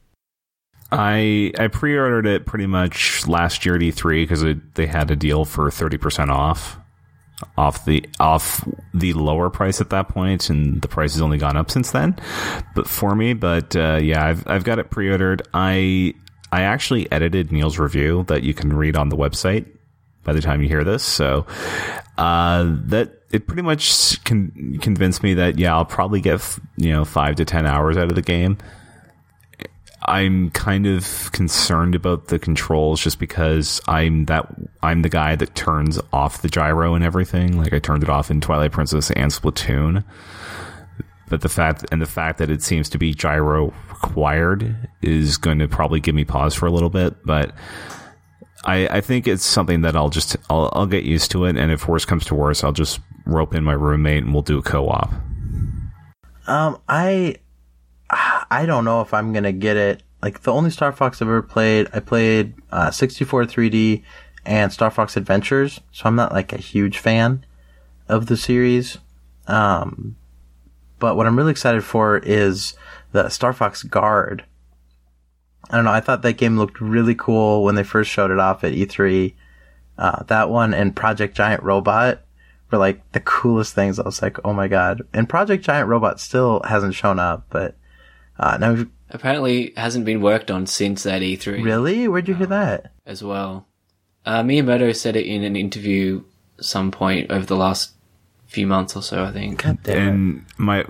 I I pre-ordered it pretty much last year at E three because they had a deal for thirty percent off off the off the lower price at that point, and the price has only gone up since then. But for me, but uh, yeah, I've I've got it pre-ordered. I I actually edited Neil's review that you can read on the website by the time you hear this. So uh, that it pretty much con- convinced me that yeah, I'll probably get you know five to ten hours out of the game. I'm kind of concerned about the controls just because I'm that I'm the guy that turns off the gyro and everything. Like I turned it off in Twilight Princess and Splatoon. But the fact and the fact that it seems to be gyro required is going to probably give me pause for a little bit. But I, I think it's something that I'll just I'll, I'll get used to it. And if worse comes to worse, I'll just rope in my roommate and we'll do a co-op. Um, I. I don't know if I'm gonna get it. Like, the only Star Fox I've ever played, I played uh, sixty-four three D and Star Fox Adventures, so I'm not like a huge fan of the series. Um, but what I'm really excited for is the Star Fox Guard. I don't know, I thought that game looked really cool when they first showed it off at E three. Uh, that one and Project Giant Robot were like the coolest things. I was like, oh my god. And Project Giant Robot still hasn't shown up, but Uh, now, apparently it hasn't been worked on since that E three. Really? Where'd you hear that? As well. Uh, Miyamoto said it in an interview some point over the last few months or so, I think. God damn it. And my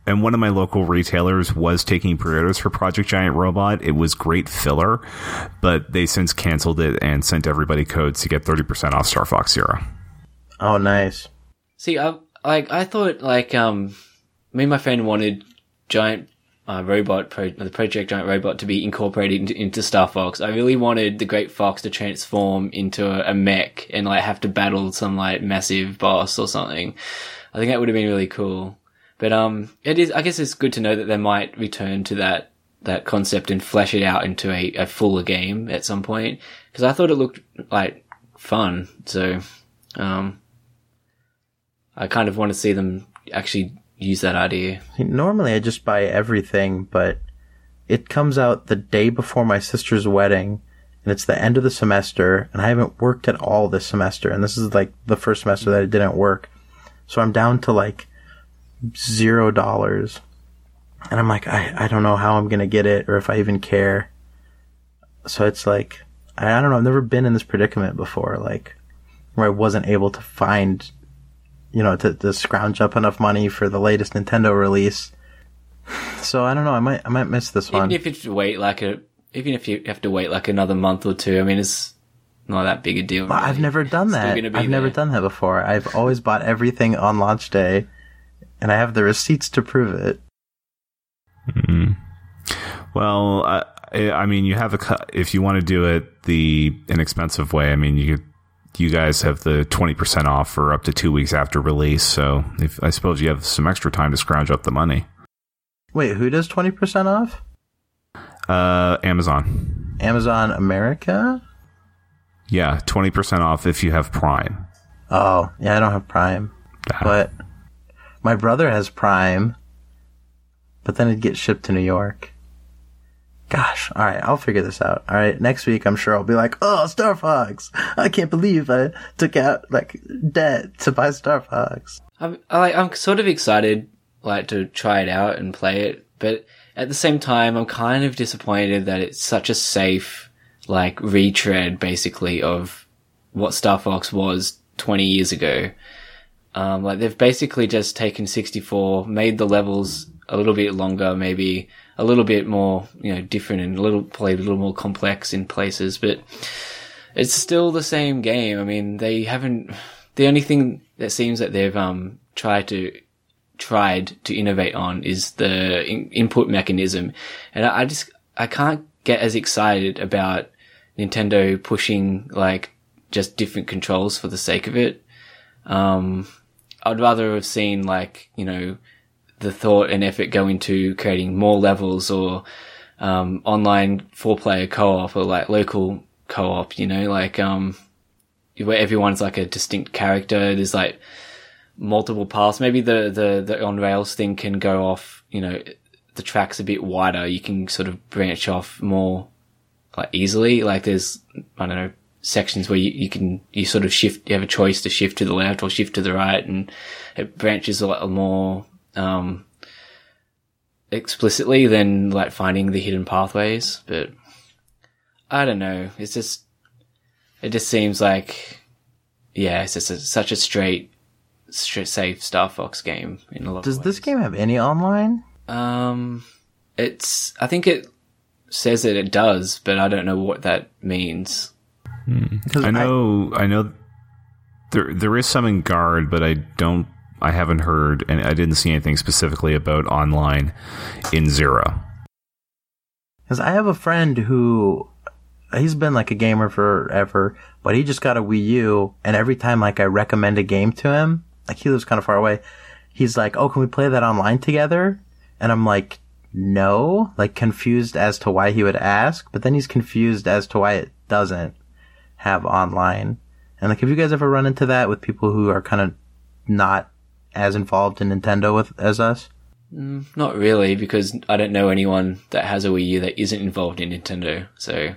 and one of my local retailers was taking pre-orders for Project Giant Robot. It was great filler, but they since canceled it and sent everybody codes to get thirty percent off Star Fox Zero. Oh, nice. See, I like I thought like um, me and my friend wanted Giant uh, Robot, Pro- the Project Giant Robot, to be incorporated into, into Star Fox. I really wanted the Great Fox to transform into a, a mech and like have to battle some like massive boss or something. I think that would have been really cool. But um, it is. I guess it's good to know that they might return to that that concept and flesh it out into a, a fuller game at some point. Because I thought it looked like fun. So um, I kind of want to see them actually use that idea. Normally I just buy everything, but it comes out the day before my sister's wedding, and it's the end of the semester, and I haven't worked at all this semester, and this is like the first semester that it didn't work. So I'm down to like zero dollars. And I'm like, I, I don't know how I'm going to get it or if I even care. So it's like, I, I don't know. I've never been in this predicament before, like where I wasn't able to find, you know, to, to scrounge up enough money for the latest Nintendo release. So I don't know. I might, I might miss this one. Even if you have to wait like a, even if you have to wait like another month or two, I mean, it's not that big a deal. Really. I've never done that. I've there. never done that before. I've always bought everything on launch day, and I have the receipts to prove it. Mm-hmm. Well, I, I mean, you have a if you want to do it the inexpensive way. I mean, you you guys have the twenty percent off for up to two weeks after release. So, if I suppose you have some extra time to scrounge up the money. Wait, who does twenty percent off? Uh, Amazon. Amazon America? Yeah, twenty percent off if you have Prime. Oh, yeah, I don't have Prime. Ah. But my brother has Prime, but then it'd get shipped to New York. Gosh, alright, I'll figure this out. Alright, next week I'm sure I'll be like, oh, Star Fox! I can't believe I took out, like, debt to buy Star Fox. I'm, I, I'm sort of excited, like, to try it out and play it, but at the same time, I'm kind of disappointed that it's such a safe, like, retread, basically, of what Star Fox was twenty years ago. Um, like, they've basically just taken sixty-four, made the levels a little bit longer, maybe a little bit more, you know, different and a little, probably a little more complex in places, but it's still the same game. I mean, they haven't, the only thing that seems that they've, um, tried to, tried to innovate on is the in- input mechanism. And I, I just, I can't get as excited about Nintendo pushing, like, just different controls for the sake of it. Um, I'd rather have seen, like, you know, the thought and effort go into creating more levels or, um, online four-player co-op or, like, local co-op, you know, like, um, where everyone's, like, a distinct character. There's, like, multiple paths. Maybe the, the, the on-rails thing can go off, you know, the track's a bit wider. You can sort of branch off more, like, easily. Like, there's, I don't know, sections where you, you can, you sort of shift, you have a choice to shift to the left or shift to the right, and it branches a lot more, um, explicitly than, like, finding the hidden pathways. But I don't know. It's just, it just seems like, yeah, it's just a, such a straight, straight safe Star Fox game in a lot Does of ways. Does this game have any online? Um, it's, I think it says that it does, but I don't know what that means. Hmm. I know, I, I know there, there is some in Guard, but I don't, I haven't heard, and I didn't see anything specifically about online in Zero. Because I have a friend who, he's been like a gamer forever, but he just got a Wii U, and every time like I recommend a game to him, like he lives kind of far away, he's like, oh, can we play that online together? And I'm like, no, like confused as to why he would ask, but then he's confused as to why it doesn't have online. And like, have you guys ever run into that with people who are kind of not as involved in Nintendo with as us? Mm, not really, because I don't know anyone that has a Wii U that isn't involved in Nintendo, so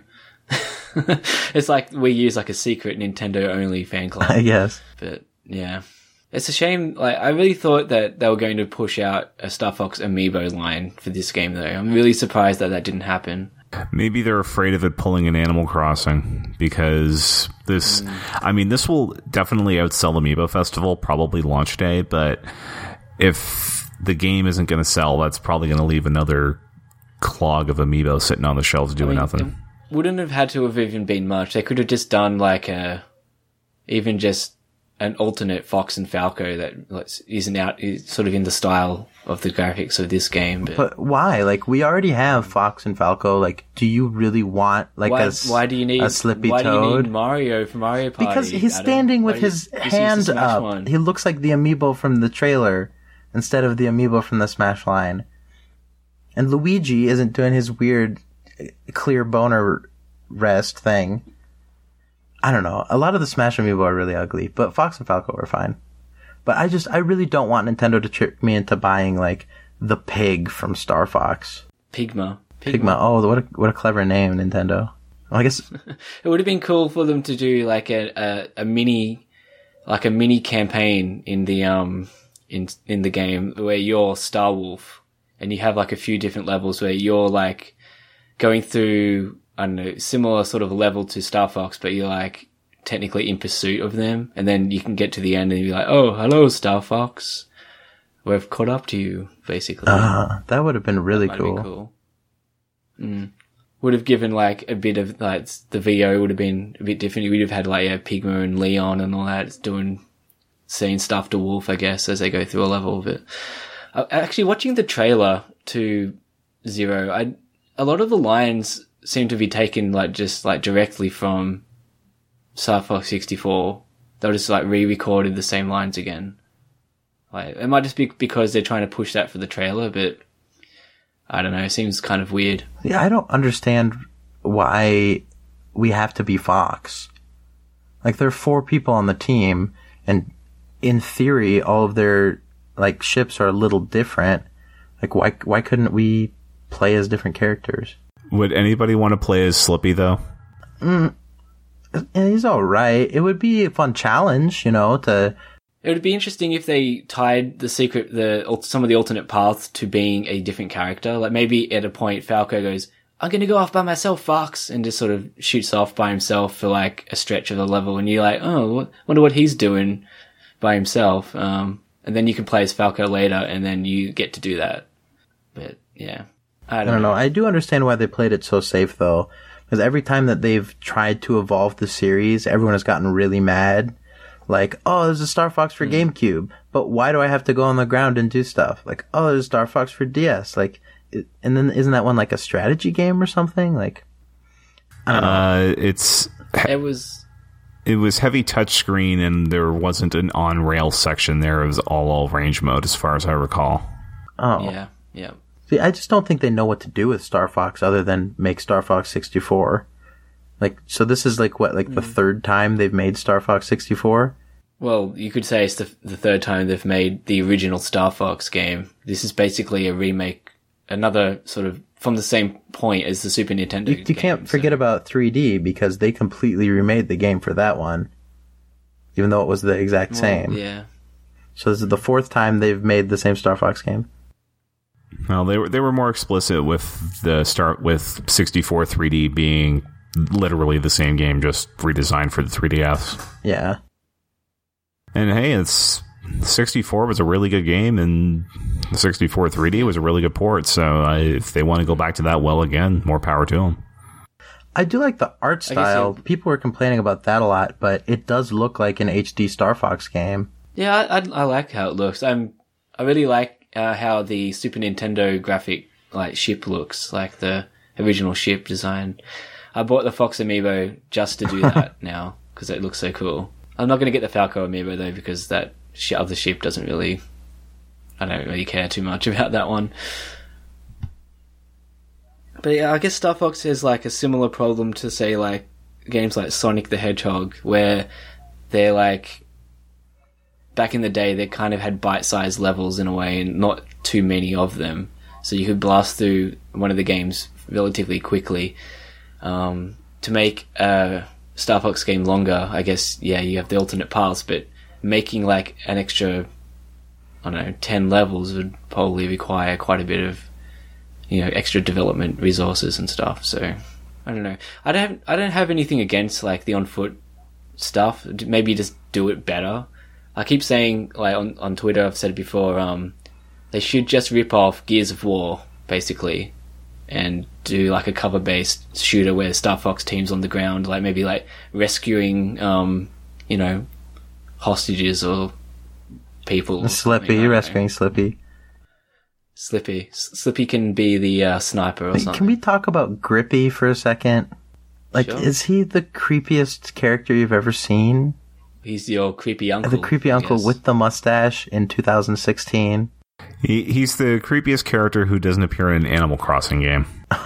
it's like Wii U is like a secret Nintendo only fan club. I guess. But yeah. It's a shame. Like, I really thought that they were going to push out a Star Fox Amiibo line for this game, though. I'm really surprised that that didn't happen. Maybe they're afraid of it pulling an Animal Crossing, because this, mm. I mean, this will definitely outsell Amiibo Festival, probably launch day, but if the game isn't going to sell, that's probably going to leave another clog of amiibo sitting on the shelves doing I mean, nothing. It wouldn't have had to have even been much. They could have just done like a, even just an alternate Fox and Falco that like, isn't out, is sort of in the style of the graphics of this game. But, But why? Like, we already have Fox and Falco. Like, do you really want like why, a, s- why do you need a Slippy why Toad? do you need Mario for Mario Party? Because he's Adam? standing with Why his just- just use hand the Smash up. one? He looks like the amiibo from the trailer instead of the amiibo from the Smash line. And Luigi isn't doing his weird uh, clear boner rest thing. I don't know. A lot of the Smash amiibo are really ugly, but Fox and Falco are fine. But I just, I really don't want Nintendo to trick me into buying, like, the pig from Star Fox. Pigma. Pigma. Oh, what a, what a clever name, Nintendo. Well, I guess, It would have been cool for them to do like a, a, a mini, like a mini campaign in the, um, in, in the game where you're Star Wolf and you have like a few different levels where you're like going through, I don't know, similar sort of level to Star Fox, but you're like technically in pursuit of them. And then you can get to the end and be like, oh, hello, Star Fox. We've caught up to you, basically. uh, that would have been really Might have cool. been cool. Mm. Would have given like a bit of like the V O would have been a bit different. We'd have had like yeah, Pigma and Leon and all that doing saying stuff to Wolf, I guess, as they go through a level of it. Uh, actually, watching the trailer to Zero, I a lot of the lines seem to be taken like just like directly from Star Fox sixty-four. They were just like re-recorded the same lines again. Like it might just be because they're trying to push that for the trailer, but I don't know. It seems kind of weird. Yeah, I don't understand why we have to be Fox. Like, there are four people on the team, and in theory, all of their, like, ships are a little different. Like, why why couldn't we play as different characters? Would anybody want to play as Slippy, though? And he's alright. It would be a fun challenge, you know, to... It would be interesting if they tied the secret, the some of the alternate paths to being a different character. Like maybe at a point Falco goes, "I'm going to go off by myself, Fox," and just sort of shoots off by himself for like a stretch of the level, and you're like, "Oh, wonder what he's doing by himself." Um, and then you can play as Falco later, and then you get to do that. But yeah, I don't, I don't know. I do understand why they played it so safe, though, because every time that they've tried to evolve the series, everyone has gotten really mad. Like, oh, there's a Star Fox for Mm. GameCube, but why do I have to go on the ground and do stuff? Like, oh, there's a Star Fox for D S. Like, it, and then isn't that one like a strategy game or something? Like, I don't know. Uh, it's It was. it was heavy touchscreen, and there wasn't an on-rail section there. It was all all range mode, as far as I recall. Oh, Yeah, yeah. See, I just don't think they know what to do with Star Fox other than make Star Fox sixty-four. Like, so this is like what, like the third time they've made Star Fox sixty-four? Well, you could say it's the, the third time they've made the original Star Fox game. This is basically a remake, another sort of from the same point as the Super Nintendo. You, you can't game, so- forget about three D because they completely remade the game for that one, even though it was the exact same. Yeah. So this is the fourth time they've made the same Star Fox game. Well, they were they were more explicit with the start with sixty-four three D being literally the same game, just redesigned for the three D S. Yeah. And hey, it's sixty-four was a really good game, and the sixty-four three D was a really good port. So uh, if they want to go back to that, well, again, more power to them. I do like the art I guess style. it- People were complaining about that a lot, but it does look like an H D Star Fox game. Yeah, I, I, I like how it looks. I'm, I really like uh, how the Super Nintendo graphic like ship looks, like the original ship design. I bought the Fox Amiibo just to do that now because it looks so cool. I'm not going to get the Falco Amiibo though because that sh- other ship doesn't really. I don't really care too much about that one. But yeah, I guess Star Fox has like a similar problem to say like games like Sonic the Hedgehog, where they're like back in the day they kind of had bite-sized levels in a way and not too many of them, so you could blast through one of the games relatively quickly. Um, to make a Star Fox game longer, I guess, yeah, you have the alternate paths, but making like an extra, I don't know, ten levels would probably require quite a bit of, you know, extra development resources and stuff. So I don't know. I don't. I don't have anything against like the on foot stuff. Maybe just do it better. I keep saying like on on Twitter. I've said it before. Um, they should just rip off Gears of War, basically, and do like a cover-based shooter where Star Fox teams on the ground, like maybe like rescuing, um, you know, hostages or people. Or Slippy, rescuing Slippy. Slippy. Slippy can be the uh, sniper or Wait, something. can we talk about Grippy for a second? Like, Sure. Is he the creepiest character you've ever seen? He's your creepy uncle. The creepy uncle yes. with the mustache in two thousand sixteen. He, he's the creepiest character who doesn't appear in an Animal Crossing game.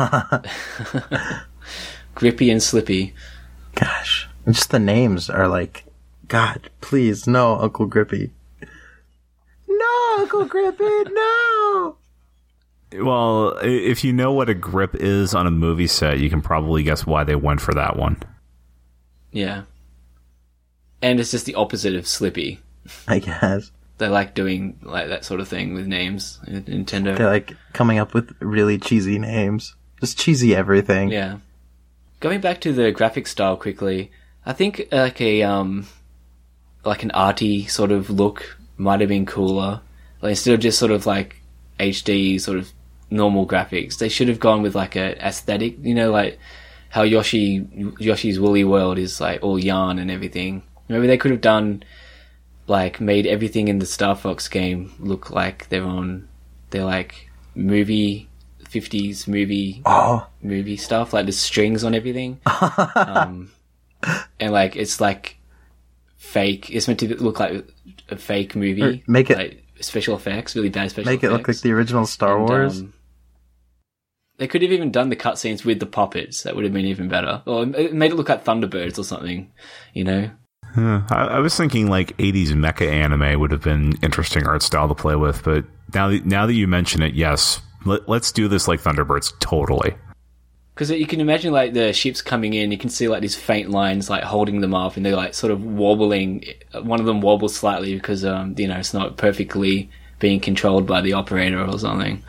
Grippy and Slippy. Gosh. Just the names are like, God, please, no, Uncle Grippy. No, Uncle Grippy, no! Well, i- if you know what a grip is on a movie set, you can probably guess why they went for that one. Yeah. And it's just the opposite of Slippy. I guess. They like doing like that sort of thing with names in Nintendo. They're like coming up with really cheesy names. Just cheesy everything. Yeah. Going back to the graphic style quickly, I think like a um like an arty sort of look might have been cooler. Like instead of just sort of like H D sort of normal graphics, they should have gone with like a aesthetic, you know, like how Yoshi Yoshi's Woolly World is like all yarn and everything. Maybe they could have done like made everything in the Star Fox game look like they're on they're like movie fifties movie Oh, movie stuff, like the strings on everything. um, and like it's like fake. It's meant to look like a fake movie. Or make it- like special effects, really bad special make it effects. look like the original Star And, Wars. um, they could have even done the cutscenes with the puppets. That would have been even better. Or it made it look like Thunderbirds or something, you know? Huh. I, I was thinking like eighties mecha anime would have been interesting art style to play with, but now that, now that you mention it, yes, let, let's do this like Thunderbirds, totally. Because you can imagine like the ships coming in, you can see like these faint lines like holding them up, and they're like sort of wobbling. One of them wobbles slightly because um you know it's not perfectly being controlled by the operator or something.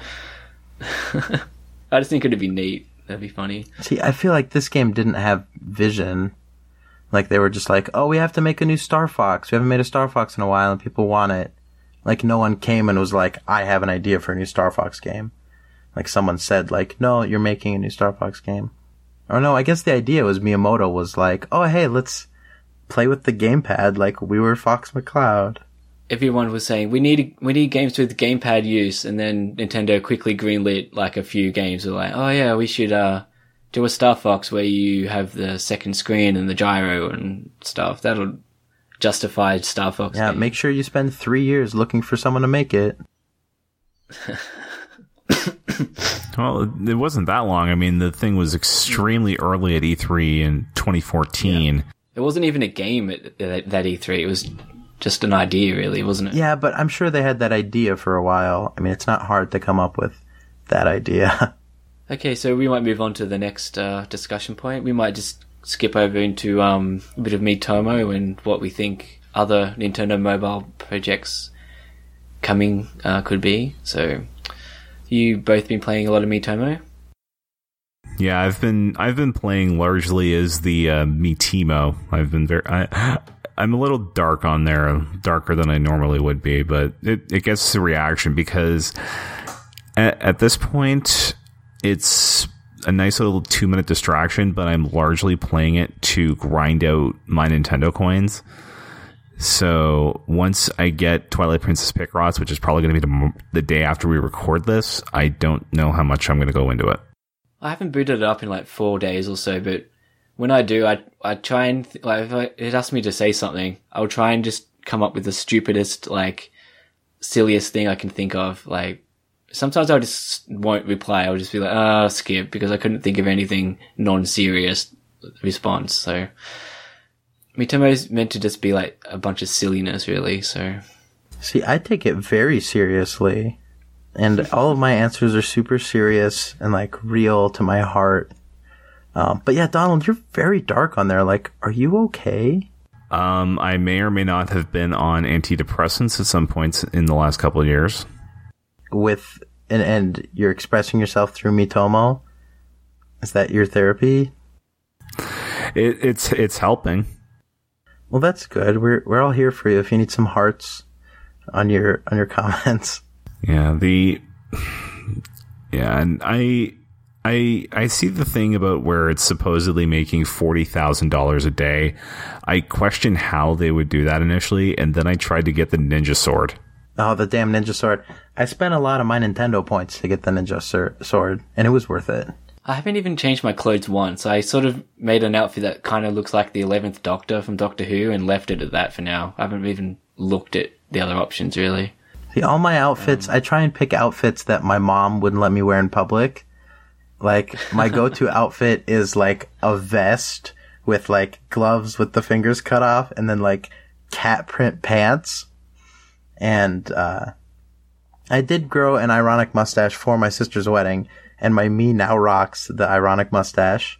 I just think it'd be neat. That'd be funny. See, I feel like this game didn't have vision. Like, they were just like, oh, we have to make a new Star Fox. We haven't made a Star Fox in a while, and people want it. Like, no one came and was like, I have an idea for a new Star Fox game. Like, someone said, like, no, you're making a new Star Fox game. Or no, I guess the idea was Miyamoto was like, oh, hey, let's play with the gamepad like we were Fox McCloud. Everyone was saying we need we need games with gamepad use, and then Nintendo quickly greenlit like a few games. Were like, oh yeah, we should uh do a Star Fox where you have the second screen and the gyro and stuff. That'll justify Star Fox. Yeah, game. make sure you spend three years looking for someone to make it. Well, it wasn't that long. I mean, the thing was extremely early at E three in twenty fourteen. Yeah. It wasn't even a game at at that E three. It was just an idea, really, wasn't it? Yeah, but I'm sure they had that idea for a while. I mean, it's not hard to come up with that idea. Okay, so we might move on to the next uh, discussion point. We might just skip over into um, a bit of Miitomo and what we think other Nintendo mobile projects coming uh, could be. So, you both been playing a lot of Miitomo? Yeah, I've been I've been playing largely as the uh, Miitimo. I've been very I, I'm a little dark on there, darker than I normally would be, but it, it gets the reaction because at, at this point it's a nice little two minute distraction, but I'm largely playing it to grind out my Nintendo coins. So once I get Twilight Princess Picross, which is probably going to be the, the day after we record this, I don't know how much I'm going to go into it. I haven't booted it up in like four days or so, but when I do, I I try and, th- like, if I, it asks me to say something, I'll try and just come up with the stupidest, like, silliest thing I can think of. Like, sometimes I just won't reply. I'll just be like, ah, oh, skip, because I couldn't think of anything non-serious response. So, Miitomo is meant to just be like a bunch of silliness, really. So, See, I take it very seriously. And all of my answers are super serious and, like, real to my heart. Um, but yeah, Donald, you're very dark on there. Like, are you okay? Um, I may or may not have been on antidepressants at some points in the last couple of years. With, and, and you're expressing yourself through Miitomo? Is that your therapy? It, it's it's helping. Well, that's good. We're, we're all here for you if you need some hearts on your, on your comments. Yeah, the yeah, and I I I see the thing about where it's supposedly making forty thousand dollars a day. I question how they would do that initially, and then I tried to get the ninja sword. Oh, the damn ninja sword! I spent a lot of my Nintendo points to get the ninja sur- sword, and it was worth it. I haven't even changed my clothes once. I sort of made an outfit that kind of looks like the eleventh Doctor from Doctor Who and left it at that for now. I haven't even looked at the other options, really. See, all my outfits, um, I try and pick outfits that my mom wouldn't let me wear in public. Like, my go-to outfit is, like, a vest with, like, gloves with the fingers cut off and then, like, cat print pants. And, uh, I did grow an ironic mustache for my sister's wedding, and my me now rocks the ironic mustache.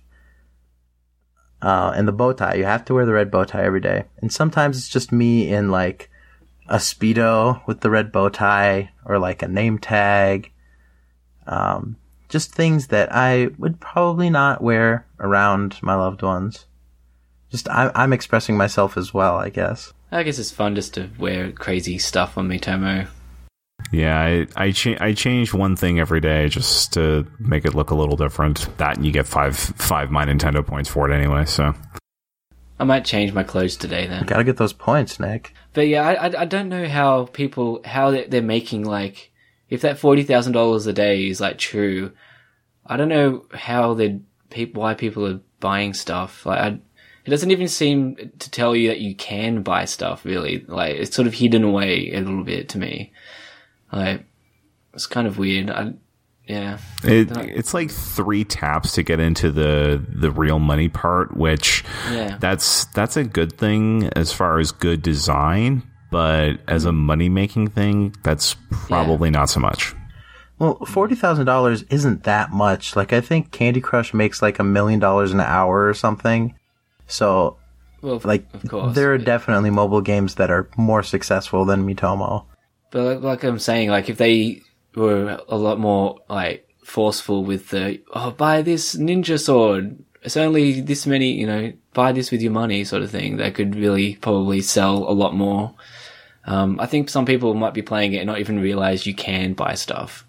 Uh, and the bow tie. You have to wear the red bow tie every day. And sometimes it's just me in, like, a Speedo with the red bow tie, or, like, a name tag. Um, just things that I would probably not wear around my loved ones. Just, I, I'm expressing myself as well, I guess. I guess it's fun just to wear crazy stuff on Miitomo. Yeah, I I, cha- I change one thing every day just to make it look a little different. That, and you get five five My Nintendo points for it anyway, so... I might change my clothes today then. You gotta get those points, Nick. But yeah, I, I, I don't know how people, how they're, they're making, like, if that forty thousand dollars a day is, like, true, I don't know how they people, why people are buying stuff. Like, I, it doesn't even seem to tell you that you can buy stuff, really. Like, it's sort of hidden away a little bit to me. Like, it's kind of weird. I, yeah. It, it's like three taps to get into the, the real money part, which yeah. that's that's a good thing as far as good design, but as a money-making thing, that's probably yeah. not so much. Well, forty thousand dollars isn't that much. Like, I think Candy Crush makes like a million dollars an hour or something. So, well, like, of course, there are but... definitely mobile games that are more successful than Miitomo. But like, like I'm saying, like, if they were a lot more, like, forceful with the, oh, buy this ninja sword, it's only this many, you know, buy this with your money sort of thing, that could really probably sell a lot more. Um, I think some people might be playing it and not even realize you can buy stuff.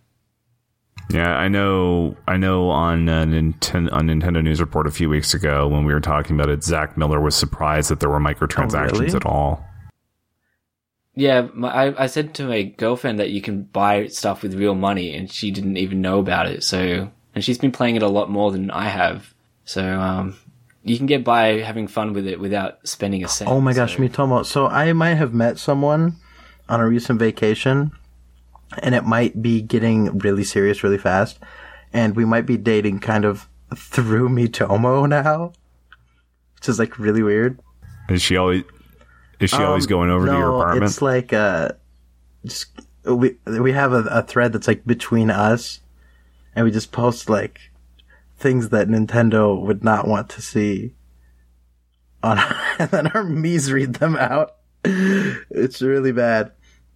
Yeah, I know. I know. On uh, Nintendo, on Nintendo News Report a few weeks ago, when we were talking about it, Zach Miller was surprised that there were microtransactions oh, really? at all. Yeah, my, I I said to my girlfriend that you can buy stuff with real money, and she didn't even know about it. So, and she's been playing it a lot more than I have. So, um, you can get by having fun with it without spending a cent. Oh my gosh, so. Miitomo. So I might have met someone on a recent vacation, and it might be getting really serious really fast, and we might be dating kind of through Miitomo now, which is like really weird. Is she always is she um, always going over no, to your apartment? It's like uh, just we we have a, a thread that's like between us, and we just post like things that Nintendo would not want to see on, and then our me's read them out. It's really bad.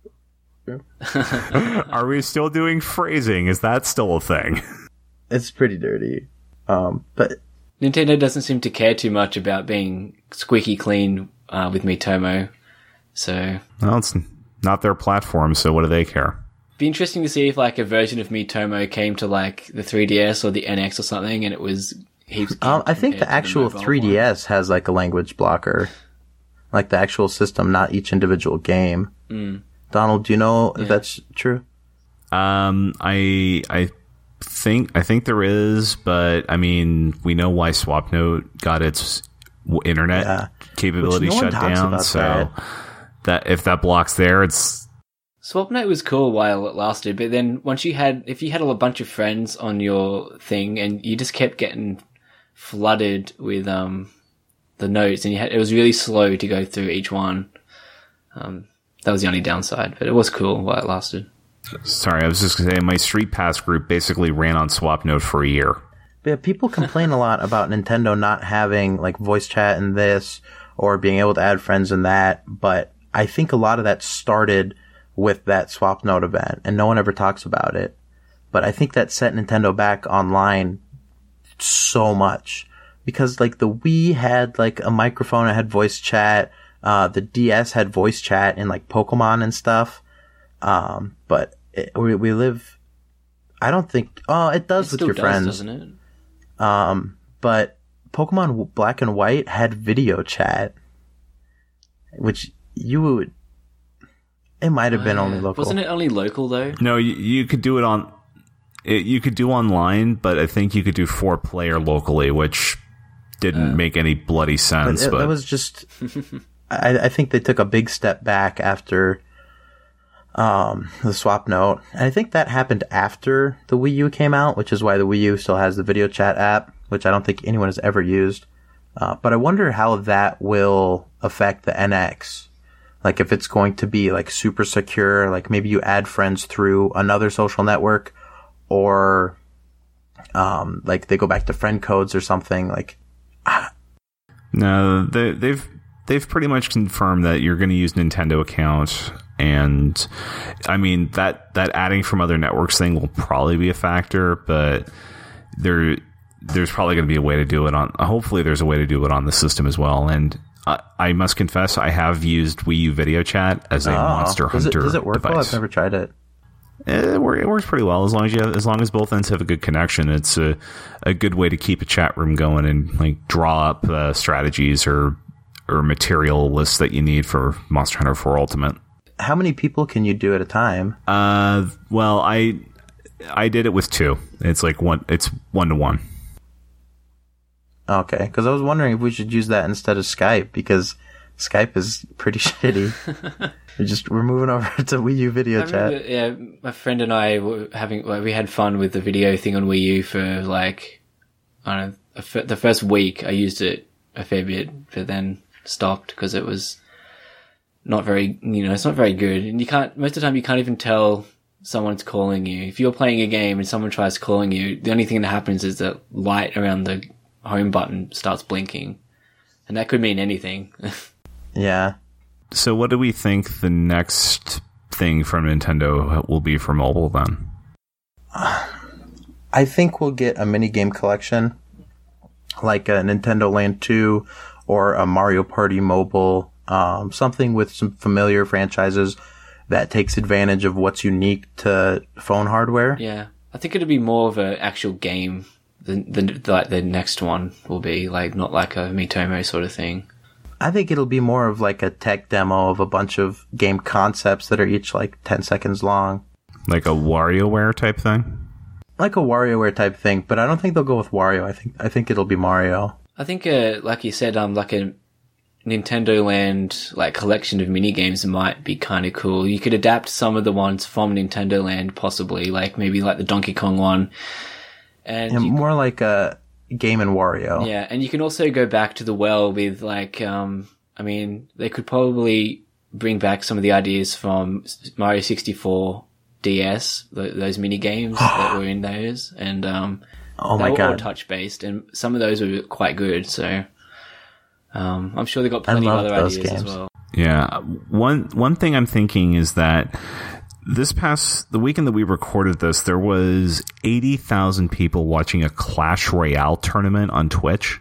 Are we still doing phrasing? Is that still a thing? It's pretty dirty. Um, but Nintendo doesn't seem to care too much about being squeaky clean uh, with Miitomo. So, well, it's not their platform, so what do they care? Be interesting to see if like a version of Miitomo came to like the three D S or the N X or something, and it was heaps. Um, I think the actual the three D S one. Has like a language blocker, like the actual system, not each individual game. Mm. Donald, do you know yeah. if that's true? Um, I I think I think there is, but I mean, we know why Swapnote got its internet yeah. capability no shut down. So that. that if that blocks there, it's Swapnote was cool while it lasted, but then once you had, if you had a bunch of friends on your thing and you just kept getting flooded with um the notes, and you had, it was really slow to go through each one. Um. That was the only downside, but it was cool while it lasted. Sorry, I was just going to say, my Street Pass group basically ran on Swapnote for a year. Yeah, people complain a lot about Nintendo not having like voice chat in this or being able to add friends in that, but I think a lot of that started with that Swapnote event, and no one ever talks about it. But I think that set Nintendo back online so much, because like the Wii had like a microphone, it had voice chat. Uh, the D S had voice chat in like Pokemon and stuff. Um, but it, we we live. I don't think. Oh, it does It with still your does, friends. doesn't it? Um, but Pokemon Black and White had video chat, which you would. It might have been Oh, only yeah. local. Wasn't it only local though? No, you, you could do it on. It, you could do online, but I think you could do four player locally, which didn't Uh. make any bloody But sense. it, But, that was just. I, I think they took a big step back after um, the swap note. And I think that happened after the Wii U came out, which is why the Wii U still has the video chat app, which I don't think anyone has ever used. Uh, but I wonder how that will affect the N X. Like if it's going to be like super secure, like maybe you add friends through another social network, or um, like they go back to friend codes or something. Like no, they, they've they've pretty much confirmed that you're going to use Nintendo account, and I mean that that adding from other networks thing will probably be a factor, but there there's probably going to be a way to do it on. Hopefully, there's a way to do it on the system as well. And I, I must confess, I have used Wii U Video Chat as a oh, Monster does Hunter it, does it work well? device. I've never tried it. It, wor- it works pretty well as long as you have, as long as both ends have a good connection. It's a a good way to keep a chat room going and like draw up uh, strategies or or material lists that you need for Monster Hunter four Ultimate. How many people can you do at a time? Uh, well, I I did it with two. It's like one. It's one to one. Okay, because I was wondering if we should use that instead of Skype, because Skype is pretty shitty. we just we're moving over to Wii U video I chat. remember, yeah, my friend and I were having, like, we had fun with the video thing on Wii U for like, I don't know, a f- the first week I used it a fair bit, but then stopped because it was not very, you know, it's not very good. And you can't, most of the time you can't even tell someone's calling you. If you're playing a game and someone tries calling you, the only thing that happens is the light around the home button starts blinking. And that could mean anything. Yeah. So, what do we think the next thing from Nintendo will be for mobile then? I think we'll get a mini game collection, like a Nintendo Land two or a Mario Party mobile, um, something with some familiar franchises that takes advantage of what's unique to phone hardware. Yeah. I think it'll be more of an actual game. The, the, like the next one will be like, not like a Miitomo sort of thing. I think it'll be more of like a tech demo of a bunch of game concepts that are each like ten seconds long. Like a WarioWare type thing? Like a WarioWare type thing, but I don't think they'll go with Wario. I think I think it'll be Mario. I think, uh, like you said, um, like a Nintendo Land, like, collection of mini games might be kind of cool. You could adapt some of the ones from Nintendo Land, possibly, like maybe like the Donkey Kong one. And Yeah, you, more like a Game and Wario. yeah, and you can also go back to the well with, like, um, I mean, they could probably bring back some of the ideas from Mario sixty-four D S, th- those mini games that were in those, and um, Oh they my were all god. touch based, and some of those were quite good. So um, I'm sure they got I plenty of love other those ideas as games. well. Yeah. One one thing I'm thinking is that this past the weekend that we recorded this, there was eighty thousand people watching a Clash Royale tournament on Twitch.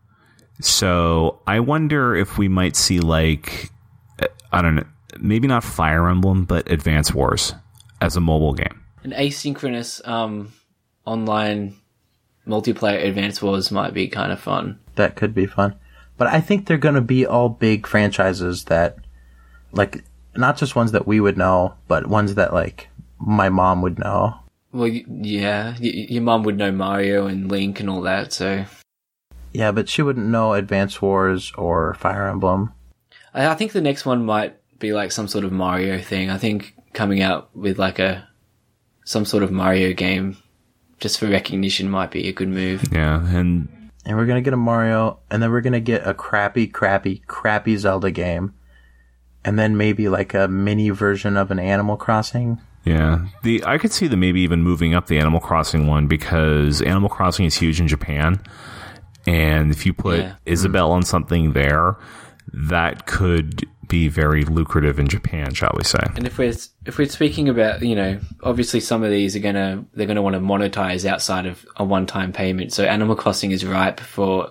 So I wonder if we might see, like, I don't know, maybe not Fire Emblem, but Advance Wars as a mobile game. An asynchronous um, online multiplayer Advance Wars might be kind of fun. That could be fun. But I think they're going to be all big franchises that, like, not just ones that we would know, but ones that, like, my mom would know. Well, y- yeah, y- your mum would know Mario and Link and all that, so Yeah, but she wouldn't know Advance Wars or Fire Emblem. I, I think the next one might be like some sort of Mario thing. I think coming out with like a some sort of Mario game just for recognition might be a good move. Yeah, and And we're going to get a Mario, and then we're going to get a crappy, crappy, crappy Zelda game. And then maybe like a mini version of an Animal Crossing. yeah, the I could see them maybe even moving up the Animal Crossing one, because Animal Crossing is huge in Japan, and if you put Yeah. Isabelle on something there, that could be very lucrative in Japan, shall we say? And if we're if we're speaking about, you know, obviously some of these are gonna they're gonna want to monetize outside of a one time payment. So Animal Crossing is ripe for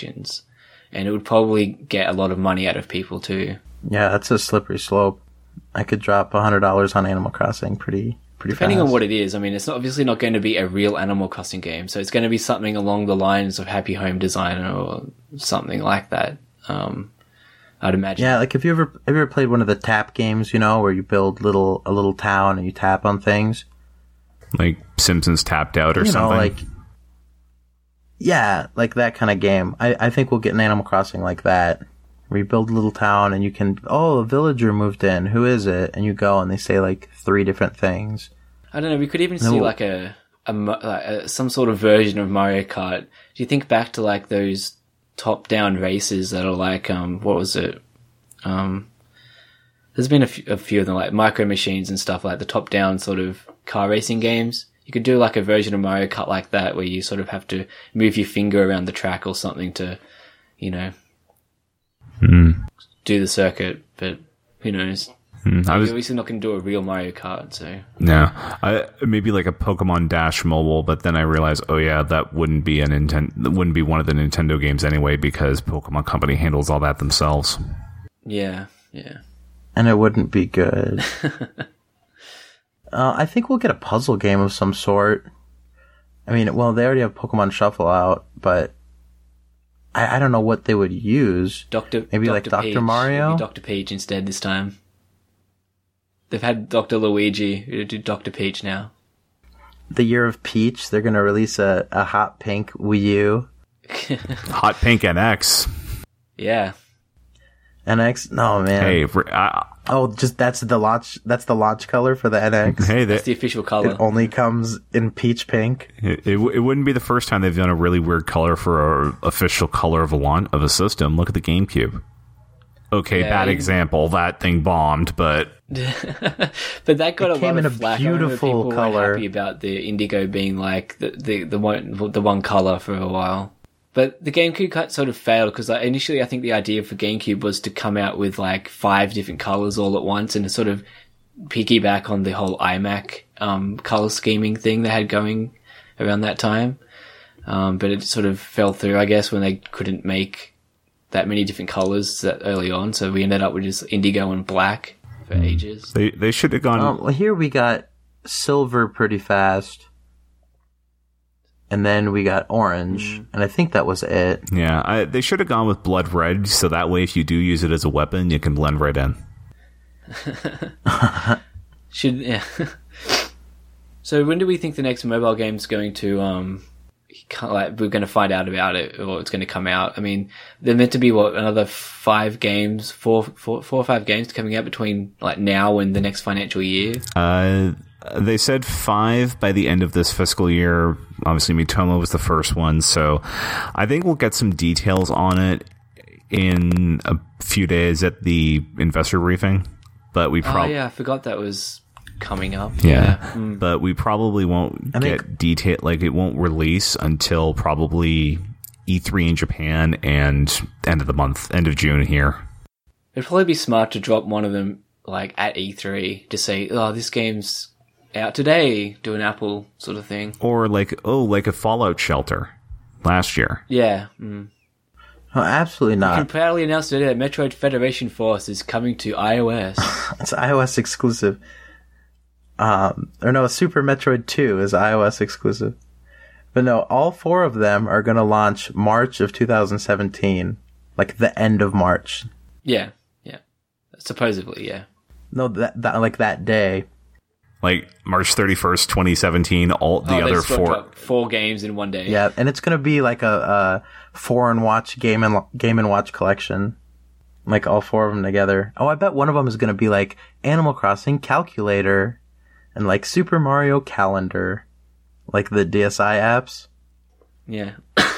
microtransactions, and it would probably get a lot of money out of people too. Yeah, that's a slippery slope. I could drop a hundred dollars on Animal Crossing pretty pretty Depending fast. on what it is, I mean, it's not, obviously not going to be a real Animal Crossing game, so it's going to be something along the lines of Happy Home Designer or something like that. Um, I'd imagine. Yeah, like have you ever have you ever played one of the tap games? You know, where you build little a little town and you tap on things. Like Simpsons Tapped Out or you know, something. like yeah, like that kind of game. I I think we'll get an Animal Crossing like that. Where you build a little town and you can, oh, a villager moved in. Who is it? And you go and they say like three different things. I don't know. We could even No. see like a, a, mo- like a some sort of version of Mario Kart. Do you think back to like those top-down races that are like um what was it? Um, there's been a few, a few of them like Micro Machines and stuff like the top-down sort of car racing games. You could do like a version of Mario Kart like that where you sort of have to move your finger around the track or something to, you know, Mm. do the circuit. But who knows? Mm, I We're was obviously not going to do a real Mario Kart, so no, I maybe like a Pokemon Dash mobile, but then I realized, oh yeah, that wouldn't be a Nintendo, that wouldn't be one of the Nintendo games anyway because Pokemon Company handles all that themselves. yeah, yeah. And it wouldn't be good. uh, I think we'll get a puzzle game of some sort. I mean, well, they already have Pokemon Shuffle out, but I, I don't know what they would use. Doctor Maybe like Doctor Peach. Mario? Maybe Doctor Peach instead this time. They've had Doctor Luigi. We'll do Doctor Peach now. The Year of Peach, they're going to release a, a hot pink Wii U. Hot Pink N X. Yeah. N X? No, man. Hey, for, uh, Oh, just that's the launch. That's the launch color for the N X. hey, That's that, the official color. It only comes in peach pink. it, it, it wouldn't be the first time they've done a really weird color for a official color of a launch of a system. Look at the GameCube. Okay, Yeah, bad you- example. That thing bombed, but But that got It a came lot in of a flack. I remember beautiful people weren't color. happy about the Indigo being like the, the, the one the one color for a while. But the GameCube cut sort of failed because like, initially I think the idea for GameCube was to come out with like five different colors all at once and to sort of piggyback on the whole iMac um, color scheming thing they had going around that time. Um, but it sort of fell through, I guess, when they couldn't make that many different colors that early on. So we ended up with just indigo and black for ages. they they should have gone. Um, well, here we got silver pretty fast. And then we got orange. And I think that was it. Yeah, I, they should have gone with blood red, so that way if you do use it as a weapon, you can blend right in. Should yeah. So when do we think the next mobile game's going to um, kind of like we're going to find out about it or it's going to come out? I mean, they're meant to be what another five games, four, four, four or five games coming out between like now and the next financial year. Uh, they said five by the end of this fiscal year. Obviously, Mitomo was the first one, so I think we'll get some details on it in a few days at the investor briefing. But we Oh probably yeah, I forgot that was coming up. Yeah, Mm. but we probably won't I get think- detail. Like it won't release until probably E three in Japan and end of the month, end of June here. It'd probably be smart to drop one of them like at E three to say, "Oh, this game's out today." Do an Apple sort of thing. Or like oh, like a Fallout Shelter last year. Yeah. Mm. Oh, absolutely I can not. proudly announce today that Metroid Federation Force is coming to iOS. It's iOS exclusive. Um, or no, Super Metroid two is iOS exclusive. But no, all four of them are going to launch March of two thousand seventeen. Like the end of March. Yeah, yeah. Supposedly, yeah. No, that, that like that day. Like March thirty-first, twenty seventeen, all the Oh, they other just got four. dropped four games in one day. Yeah, and it's going to be like a, a foreign watch game and game and watch collection. Like all four of them together. Oh, I bet one of them is going to be like Animal Crossing Calculator and like Super Mario Calendar. Like the D S I apps. Yeah.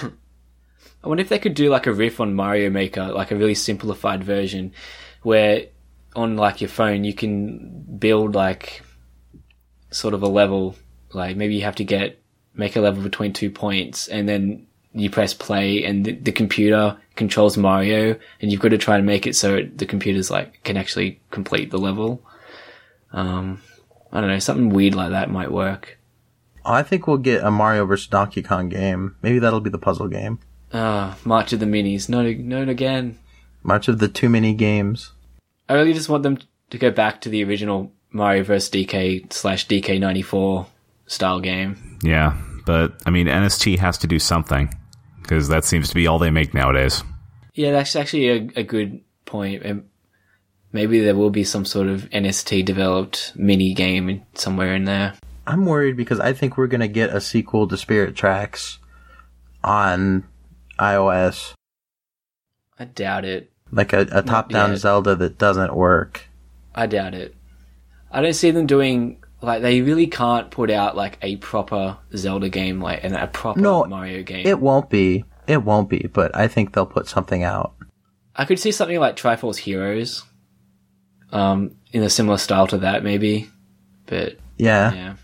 I wonder if they could do like a riff on Mario Maker, like a really simplified version, where on like your phone you can build like sort of a level. Like maybe you have to get make a level between two points, and then you press play, and the, the computer controls Mario, and you've got to try and make it so it, the computer's like can actually complete the level. Um, I don't know, something weird like that might work. Oh, I think we'll get a Mario versus Donkey Kong game. Maybe that'll be the puzzle game. Ah, March of the Minis. Not, not again. March of the too many games. I really just want them to go back to the original Mario versus. D K slash D K ninety-four style game. Yeah, but I mean, N S T has to do something because that seems to be all they make nowadays. Yeah, that's actually a, a good point. And maybe there will be some sort of N S T developed mini game in, somewhere in there. I'm worried because I think we're going to get a sequel to Spirit Tracks on iOS. I doubt it. Like a, a top-down Zelda that doesn't work. I doubt it. I don't see them doing... Like, they really can't put out, like, a proper Zelda game, like, and a proper no, Mario game. It won't be. It won't be, but I think they'll put something out. I could see something like Triforce Heroes. Um, in a similar style to that, maybe. But, yeah. Yeah.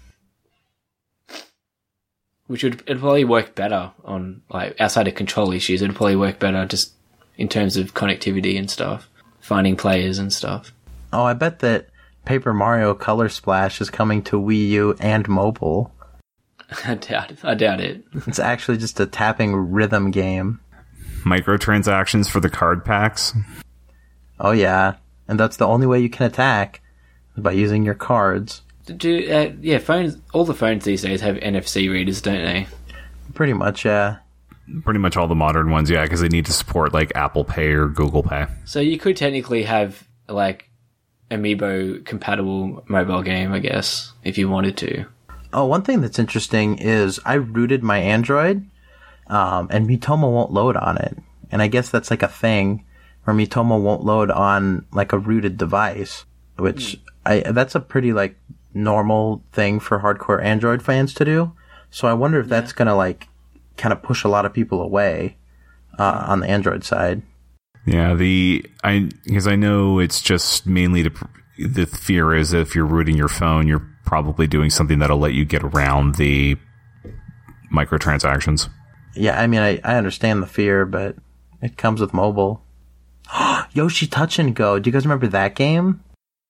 Which would it'd probably work better on, like, outside of control issues. It'd probably work better just in terms of connectivity and stuff. Finding players and stuff. Oh, I bet that Paper Mario Color Splash is coming to Wii U and mobile. I doubt it. I doubt it. It's actually just a tapping rhythm game. Microtransactions for the card packs. Oh, yeah. And that's the only way you can attack, by using your cards. Do uh, yeah, phones. All the phones these days have N F C readers, don't they? Pretty much, yeah. Pretty much all the modern ones, yeah, because they need to support like Apple Pay or Google Pay. So you could technically have like Amiibo compatible mobile game, I guess, if you wanted to. Oh, one thing that's interesting is I rooted my Android, um, and Miitomo won't load on it. And I guess that's like a thing where Miitomo won't load on like a rooted device, which mm. I that's a pretty like normal thing for hardcore Android fans to do. So I wonder if yeah. that's gonna like kind of push a lot of people away uh, on the Android side. Yeah, the I because I know it's just mainly to, the fear is that if you're rooting your phone, you're probably doing something that'll let you get around the microtransactions. Yeah, I mean, I, I understand the fear, but it comes with mobile. Yoshi Touch and Go. Do you guys remember that game?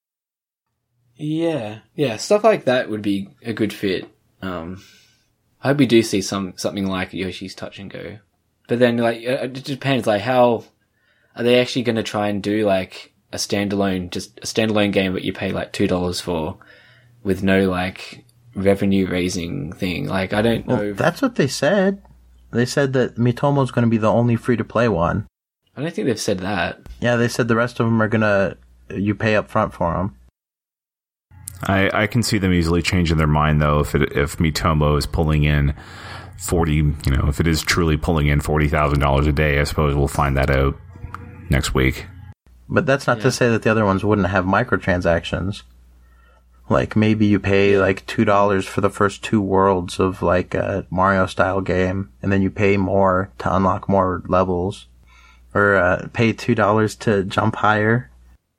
Yeah, yeah, stuff like that would be a good fit. Um, I hope we do see some something like Yoshi's Touch and Go. But then, like, it depends. Like, how are they actually going to try and do like a standalone, just a standalone game that you pay like two dollars for, with no like revenue raising thing? Like, I don't well, know. That's what they said. They said that Miitomo's going to be the only free to play one. I don't think they've said that. Yeah, they said the rest of them are going to you pay up front for them. I, I can see them easily changing their mind though if it, if Miitomo is pulling in forty, you know, if it is truly pulling in forty thousand dollars a day. I suppose we'll find that out next week. But that's not yeah. to say that the other ones wouldn't have microtransactions. Like maybe you pay like two dollars for the first two worlds of like a Mario style game, and then you pay more to unlock more levels, or uh, pay two dollars to jump higher.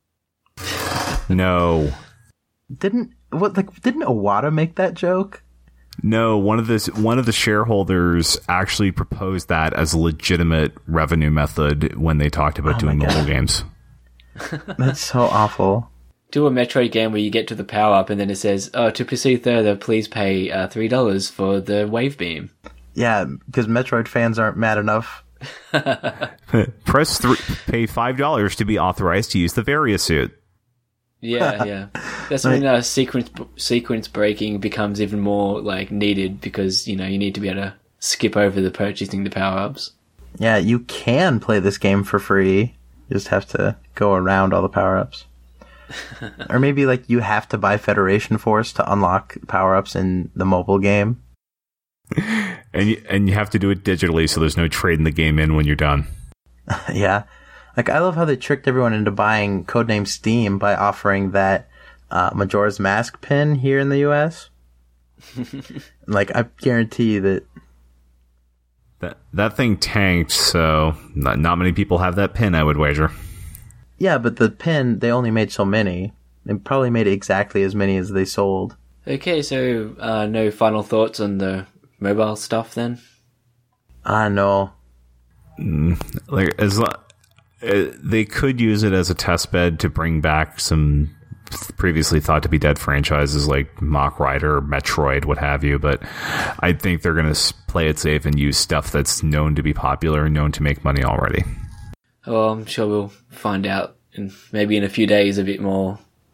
No. Didn't what like didn't Iwata make that joke? No, one of the one of the shareholders actually proposed that as a legitimate revenue method when they talked about oh doing mobile games. That's so awful. Do a Metroid game where you get to the power up and then it says, "Oh, to proceed further, please pay uh, three dollars for the wave beam." Yeah, because Metroid fans aren't mad enough. Press three, pay five dollars to be authorized to use the Varia suit. Yeah, yeah. That's when uh, sequence sequence breaking becomes even more like needed because you know you need to be able to skip over the purchasing the power ups. Yeah, you can play this game for free. You just have to go around all the power ups. Or maybe like you have to buy Federation Force to unlock power ups in the mobile game. And you, and you have to do it digitally, so there's no trading the game in when you're done. Yeah. Like, I love how they tricked everyone into buying Codename Steam by offering that uh, Majora's Mask pin here in the U S. Like, I guarantee that... That that thing tanked, so not, not many people have that pin, I would wager. Yeah, but the pin, they only made so many. They probably made exactly as many as they sold. Okay, so uh, no final thoughts on the mobile stuff then? I know. Mm, like, as long... Uh, they could use it as a test bed to bring back some previously thought to be dead franchises like Mach Rider, Metroid, what have you, but I think they're going to play it safe and use stuff that's known to be popular and known to make money already. Oh, I'm sure we'll find out in maybe in a few days a bit more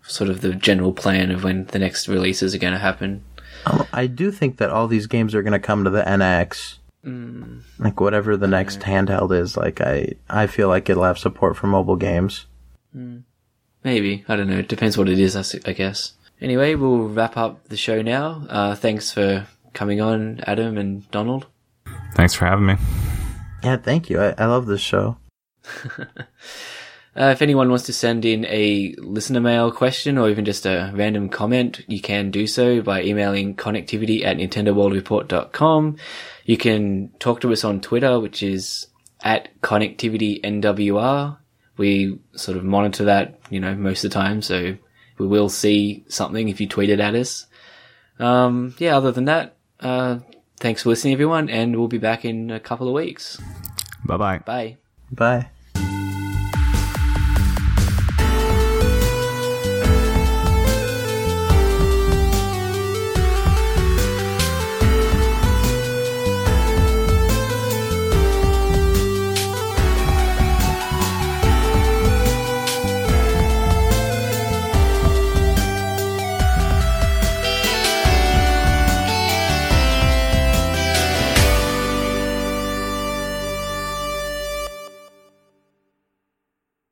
sort of the general plan of when the next releases are going to happen. Um, I do think that all these games are going to come to the N X. Mm. Like whatever the next yeah. handheld is, like I, I feel like it'll have support for mobile games. Mm. Maybe. I don't know. It depends what it is, I guess. Anyway, we'll wrap up the show now. Uh, thanks for coming on, Adam and Donald. Thanks for having me. Yeah, thank you. I, I love this show. Uh, if anyone wants to send in a listener mail question or even just a random comment, you can do so by emailing connectivity at nintendo world report dot com. You can talk to us on Twitter, which is at connectivitynwr. We sort of monitor that, you know, most of the time, so we will see something if you tweet it at us. Um, yeah, other than that, uh, thanks for listening, everyone, and we'll be back in a couple of weeks. Bye-bye. Bye. Bye.